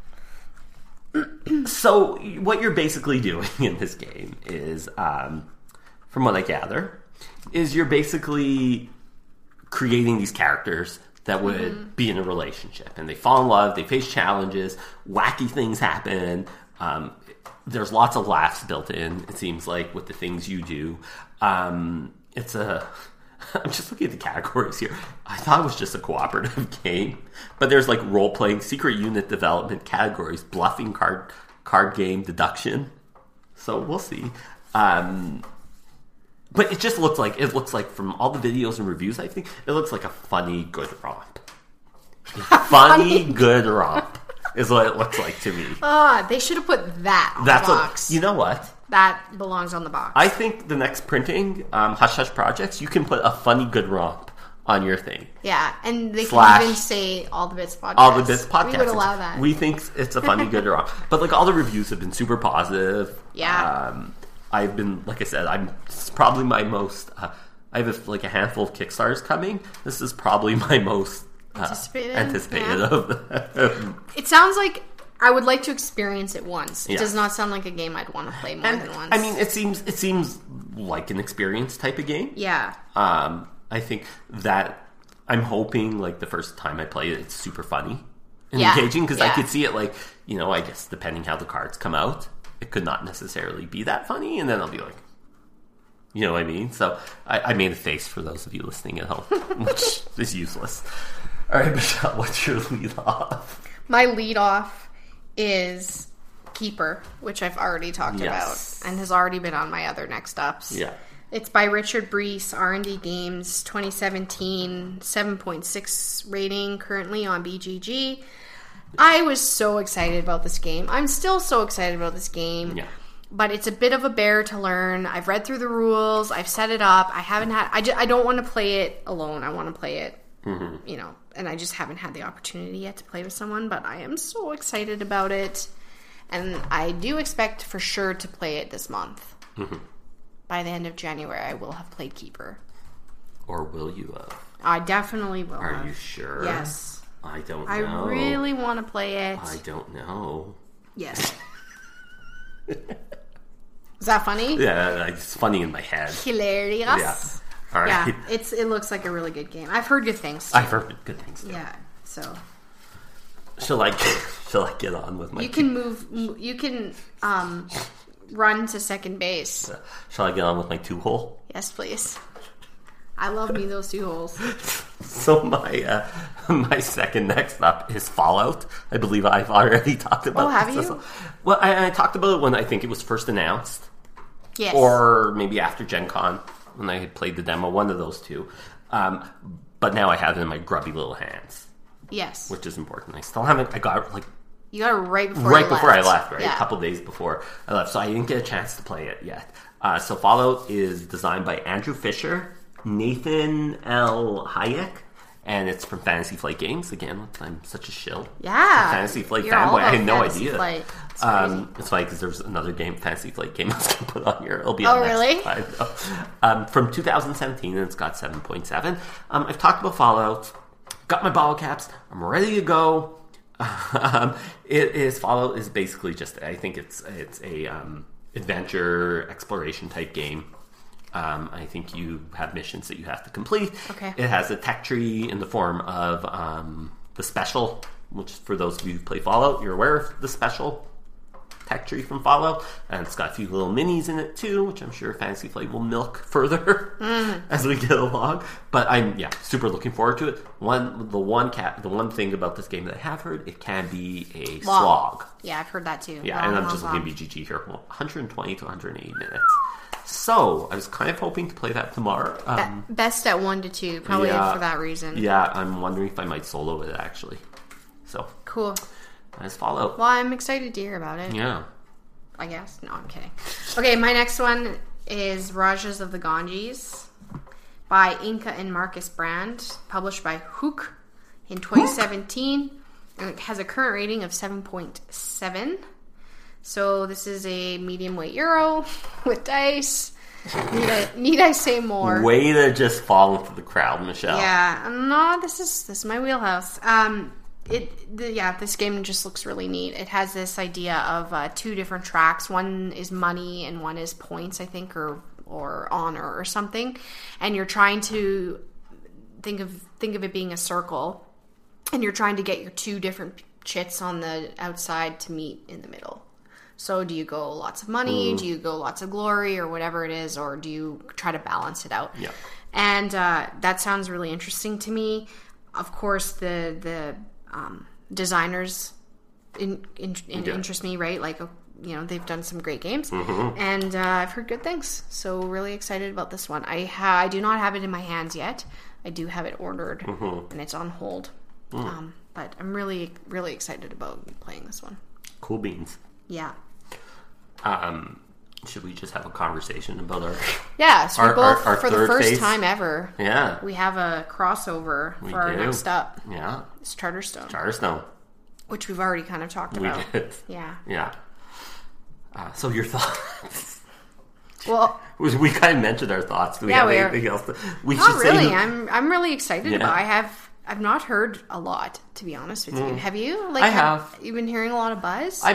So what you're basically doing in this game is, from what I gather, is you're basically creating these characters that would be in a relationship, and they fall in love, they face challenges, wacky things happen, there's lots of laughs built in, it seems like, with the things you do. It's a I'm just looking at the categories here. I thought it was just a cooperative game, but there's like role-playing, secret unit development categories, bluffing, card game, deduction. So we'll see. But it just looks like from all the videos and reviews, I think it looks like a funny, good romp. Funny, good romp is what it looks like to me.
They should have put that on the box.
You know what?
That belongs on the box.
I think the next printing, Hush Hush Projects, you can put a funny, good romp on your thing.
Yeah, and they can even say All the Bits Podcast.
All the Bits Podcast.
We would allow that.
We think it's a funny, good romp. But like all the reviews have been super positive.
Yeah.
I've been, like I said, it's probably my most. I have a handful of Kickstarters coming. This is probably my most anticipated of them.
It sounds like I would like to experience it once. It does not sound like a game I'd want to play more than once.
I mean, it seems like an experience type of game.
Yeah.
I think that I'm hoping like the first time I play it, it's super funny and engaging because I could see it like, I guess depending how the cards come out, it could not necessarily be that funny, and then I'll be like, you know what I mean? So I made a face for those of you listening at home, which is useless. All right, Michelle, what's your lead off?
My lead off is Keeper, which I've already talked about and has already been on my other next ups.
Yeah.
It's by Richard Brees, R&D Games, 2017, 7.6 rating, currently on BGG. I was so excited about this game. I'm still so excited about this game.
Yeah.
But it's a bit of a bear to learn. I've read through the rules. I've set it up. I don't want to play it alone. I want to play it, and I just haven't had the opportunity yet to play with someone. But I am so excited about it. And I do expect for sure to play it this month. Mm-hmm. By the end of January, I will have played Keeper.
Or will you have?
I definitely will.
Are you sure?
Yes.
I don't know.
I really want to play it.
I don't know.
Yes. Is that funny?
Yeah, it's funny in my head.
Hilarious.
Yeah. All right.
Yeah, it looks like a really good game. I've heard good things too.
I've heard good things too.
Yeah, so.
Shall I get on with my...
You can run to second base.
Shall I get on with my 2-hole?
Yes, please. I love me those 2 holes.
So my second next up is Fallout. I believe I've already talked about this.
Oh, have you?
Well, I talked about it when I think it was first announced.
Yes.
Or maybe after Gen Con, when I had played the demo, one of those two. But now I have it in my grubby little hands.
Yes.
Which is important. I still haven't... I got like...
You got it right before
I left, right?
Yeah.
A couple days before I left. So I didn't get a chance to play it yet. So Fallout is designed by Andrew Fisher, Nathan L. Hayek, and it's from Fantasy Flight Games. Again, I'm such a shill.
Yeah.
Fantasy Flight
You're
fanboy. I had no
Fantasy
idea.
Flight. It's
funny because there's another game, Fantasy Flight game, I was going to put on here. It'll be on next time. From 2017, and it's got 7.7. I've talked about Fallout. Got my bottle caps. I'm ready to go. Fallout is basically just, I think it's a adventure exploration type game. I think you have missions that you have to complete.
Okay.
It has a tech tree in the form of the special, which for those of you who play Fallout, you're aware of the special tech tree from Fallout, and it's got a few little minis in it too, which I'm sure Fantasy Flight will milk further as we get along. But I'm super looking forward to it. The one thing about this game that I have heard, it can be a slog.
Yeah, I've heard that too.
Yeah, and I'm just looking at BGG here, 120 to 180 minutes. So I was kind of hoping to play that tomorrow.
Best at 1 to 2, probably for that reason.
Yeah, I'm wondering if I might solo it actually. So
cool.
Nice Fallout.
Well, I'm excited to hear about it.
Yeah.
I guess. No, I'm kidding. Okay, my next one is Rajas of the Ganges by Inca and Marcus Brand, published by Hook in 2017. And it has a current rating of 7.7. So this is a medium weight Euro with dice. Need I say more?
Way to just fall into the crowd, Michelle.
Yeah. No, this is my wheelhouse. This game just looks really neat. It has this idea of 2 different tracks. One is money and one is points, I think, or honor or something. And you're trying to think of it being a circle, and you're trying to get your 2 different chits on the outside to meet in the middle. So do you go lots of money? Do you go lots of glory or whatever it is, or do you try to balance it out?
Yeah.
And that sounds really interesting to me. Of course, the designers interest me, right? Like, they've done some great games, and I've heard good things. So really excited about this one. I do not have it in my hands yet. I do have it ordered, and it's on hold. But I'm really, really excited about playing this one.
Cool beans.
Yeah.
Should we just have a conversation about our...
Yeah, so we both,
our
for the first
phase?
time ever,
Yeah.
we have a crossover for our next up.
Yeah.
It's Charterstone.
Charterstone.
Which we've already kind of talked about.
We did.
Yeah.
Yeah. So your thoughts?
Well...
We kind of mentioned our thoughts. Do we have anything else? We
not
should
really.
say
I'm really excited about it. I've not heard a lot, to be honest with you. Have you?
I have.
You've been hearing a lot of buzz?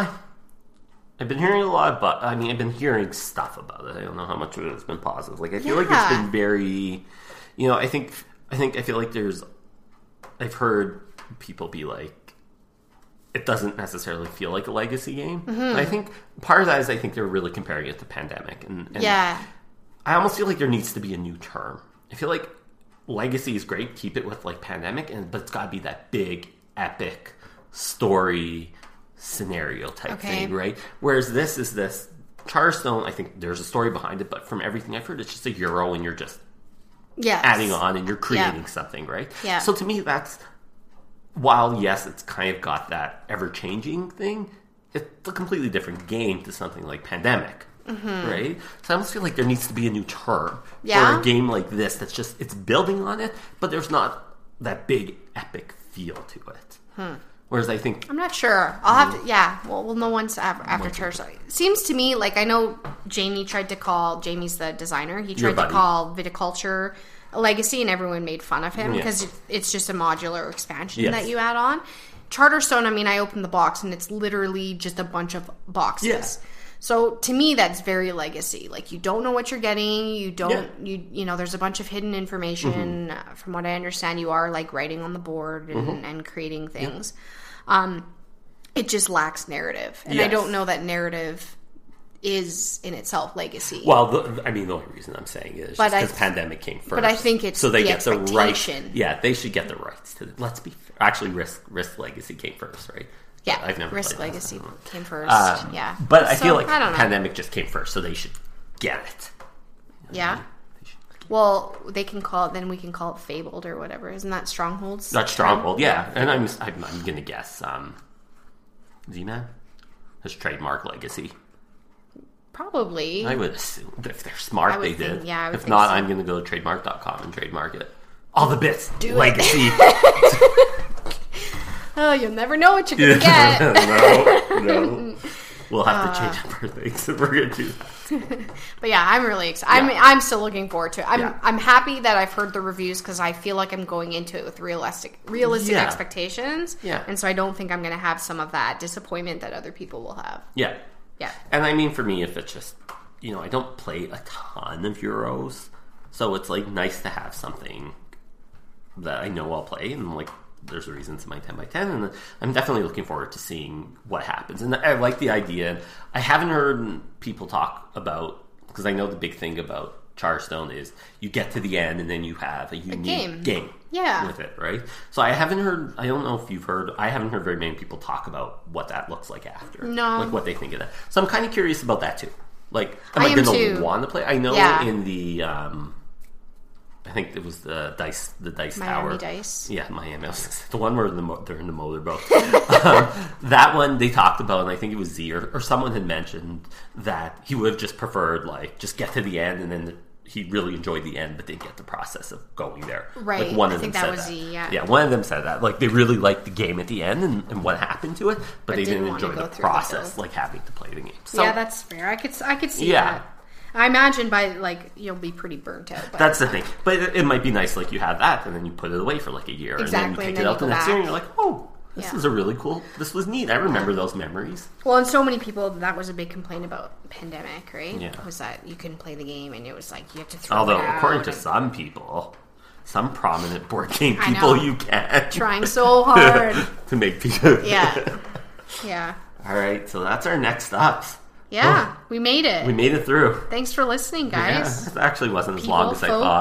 I've been hearing a lot, but I've been hearing stuff about it. I don't know how much of it has been positive. Like, I feel like it's been very, I feel like I've heard people be like, it doesn't necessarily feel like a legacy game. I think part of that is I think they're really comparing it to Pandemic, and I almost feel like there needs to be a new term. I feel like legacy is great, keep it with like Pandemic, but it's got to be that big, epic story scenario type thing, right? Whereas this is this Charterstone. I think there's a story behind it, but from everything I've heard, it's just a Euro, and you're just adding on, and you're creating something, right? Yeah. So to me, that's while yes, it's kind of got that ever changing thing. It's a completely different game to something like Pandemic, right? So I almost feel like there needs to be a new term for a game like this. That's just it's building on it, but there's not that big epic feel to it. Whereas I think... I'm
not sure. I'll have to... Yeah. Well, we'll know once after Charterstone. Seems to me like I know Jamie's the designer. He tried to call Viticulture a legacy, and everyone made fun of him because it's just a modular expansion that you add on. Charterstone, I opened the box, and it's literally just a bunch of boxes. Yes. So to me, that's very legacy. Like, you don't know what you're getting. You don't, there's a bunch of hidden information. From what I understand, you are like writing on the board and creating things. It just lacks narrative. And I don't know that narrative is in itself legacy.
Well, the only reason I'm saying it is because Pandemic came first.
But I think it's
so they
the
get the right.
Yeah,
they should get the rights to it. Let's be fair. Actually, Risk Legacy came first, right?
Yeah,
I've never
Risk Legacy came first.
But I feel like Pandemic just came first, so they should get it.
Yeah. Well, they can call it. Then we can call it Fabled or whatever. Isn't that Strongholds?
That's Stronghold. Yeah. And I'm gonna guess Z-Man has trademark Legacy.
Probably.
I would assume if they're smart, they did.
Yeah.
If not, I'm gonna go to trademark.com and trademark it. All the bits.
Do
Legacy.
Oh, you'll never know what you're going to get.
No. We'll have to change up our things if we're going to do that.
But yeah, I'm really excited. I'm still looking forward to it. I'm happy that I've heard the reviews because I feel like I'm going into it with realistic expectations. Yeah. And so I don't think I'm going to have some of that disappointment that other people will have.
Yeah.
Yeah.
And for me, if it's just, I don't play a ton of Euros. So it's like nice to have something that I know I'll play, and like there's a reason it's my 10x10, and I'm definitely looking forward to seeing what happens. And I like the idea. I haven't heard people talk about, because I know the big thing about Charterstone is you get to the end and then you have a unique game with it, right? So I haven't heard, I don't know if you've heard, I haven't heard very many people talk about what that looks like after.
No.
Like what they think of that. So I'm kind of curious about that too. Like, am I going to want to play? I know in the... I think it was the Dice
Miami
Tower.
Miami Dice.
Yeah, Miami. The one where they're in the motorboat. That one they talked about, and I think it was Z or someone had mentioned that he would have just preferred, like, just get to the end, and then he really enjoyed the end, but didn't get the process of going there.
Right.
Like, one of
I think
them
that
said
was
that.
Z, yeah.
Yeah, one of them said that. Like, they really liked the game at the end and what happened to it, but they didn't enjoy the process, like, having to play the game. So,
yeah, that's fair. I could see that. I imagine you'll be pretty burnt out.
That's the thing. But it might be nice, like, you have that, and then you put it away for, like, a year.
Exactly.
And then you pick it out the next year, and you're like, oh, this is a really cool... This was neat. I remember those memories.
Well, and so many people, that was a big complaint about Pandemic, right?
Yeah.
Was that you couldn't play the game, and it was like, you have to throw
Although,
it out.
according to some people, some prominent board game people, you can.
Trying so hard.
to make people...
Yeah. Yeah.
All right, so that's our next ups.
Yeah, we made it.
We made it through.
Thanks for listening, guys.
Yeah, it actually wasn't as long as I thought.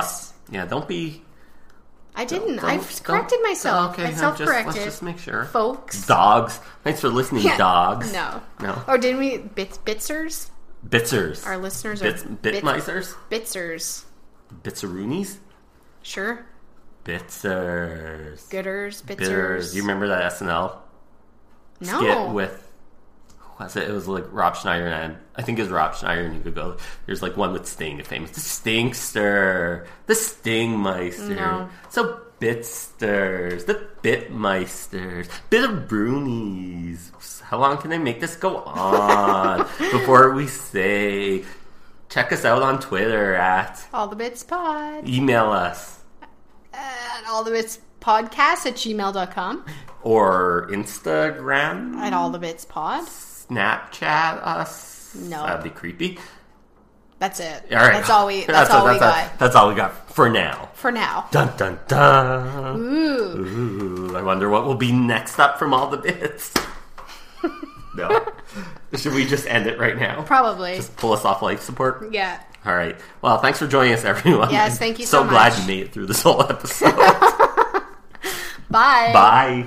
Yeah, don't be...
I didn't. I've corrected myself.
Okay,
I self-corrected.
let's just make sure.
Folks.
Dogs. Thanks for listening, dogs.
No.
No.
Oh, didn't we? Bitzers?
Bitzers.
Our listeners are...
Bitmeisers?
Bitzers.
Bitzeroonies?
Sure.
Bitzers.
Gooders. Bitzers.
Bitters. You remember that SNL skit with... Who was it? It was like Rob Schneider and I think it was Rob Schneider and you could go... There's like one with Sting, the famous... The Stinkster. The Stingmeister.
No.
So Bitsters. The Bitmeisters. Bitterbrunies. How long can they make this go on before we say... Check us out on Twitter at...
All the Bits Pod.
Email us.
At allthebitspodcast@gmail.com.
Or Instagram.
At allthebitspod.
Snapchat us.
No.
That'd be creepy.
That's it.
All right.
That's all we got.
That's all we got for now.
For now.
Dun dun dun.
Ooh.
Ooh. I wonder what will be next up from all the bits. No. Should we just end it right now?
Probably.
Just pull us off life support?
Yeah.
All right. Well, thanks for joining us, everyone.
Yes, thank you so much.
Glad you made it through this whole episode.
Bye.
Bye.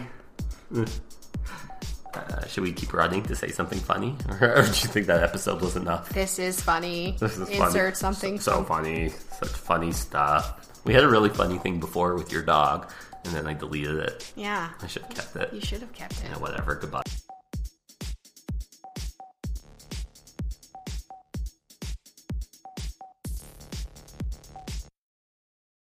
Should we keep running to say something funny? Or do you think that episode was enough?
This is funny.
This is
Insert
funny.
something.
So funny. Such funny stuff. We had a really funny thing before with your dog, and then I deleted it.
Yeah.
I should have kept it.
You should have kept it.
Yeah, whatever. Goodbye.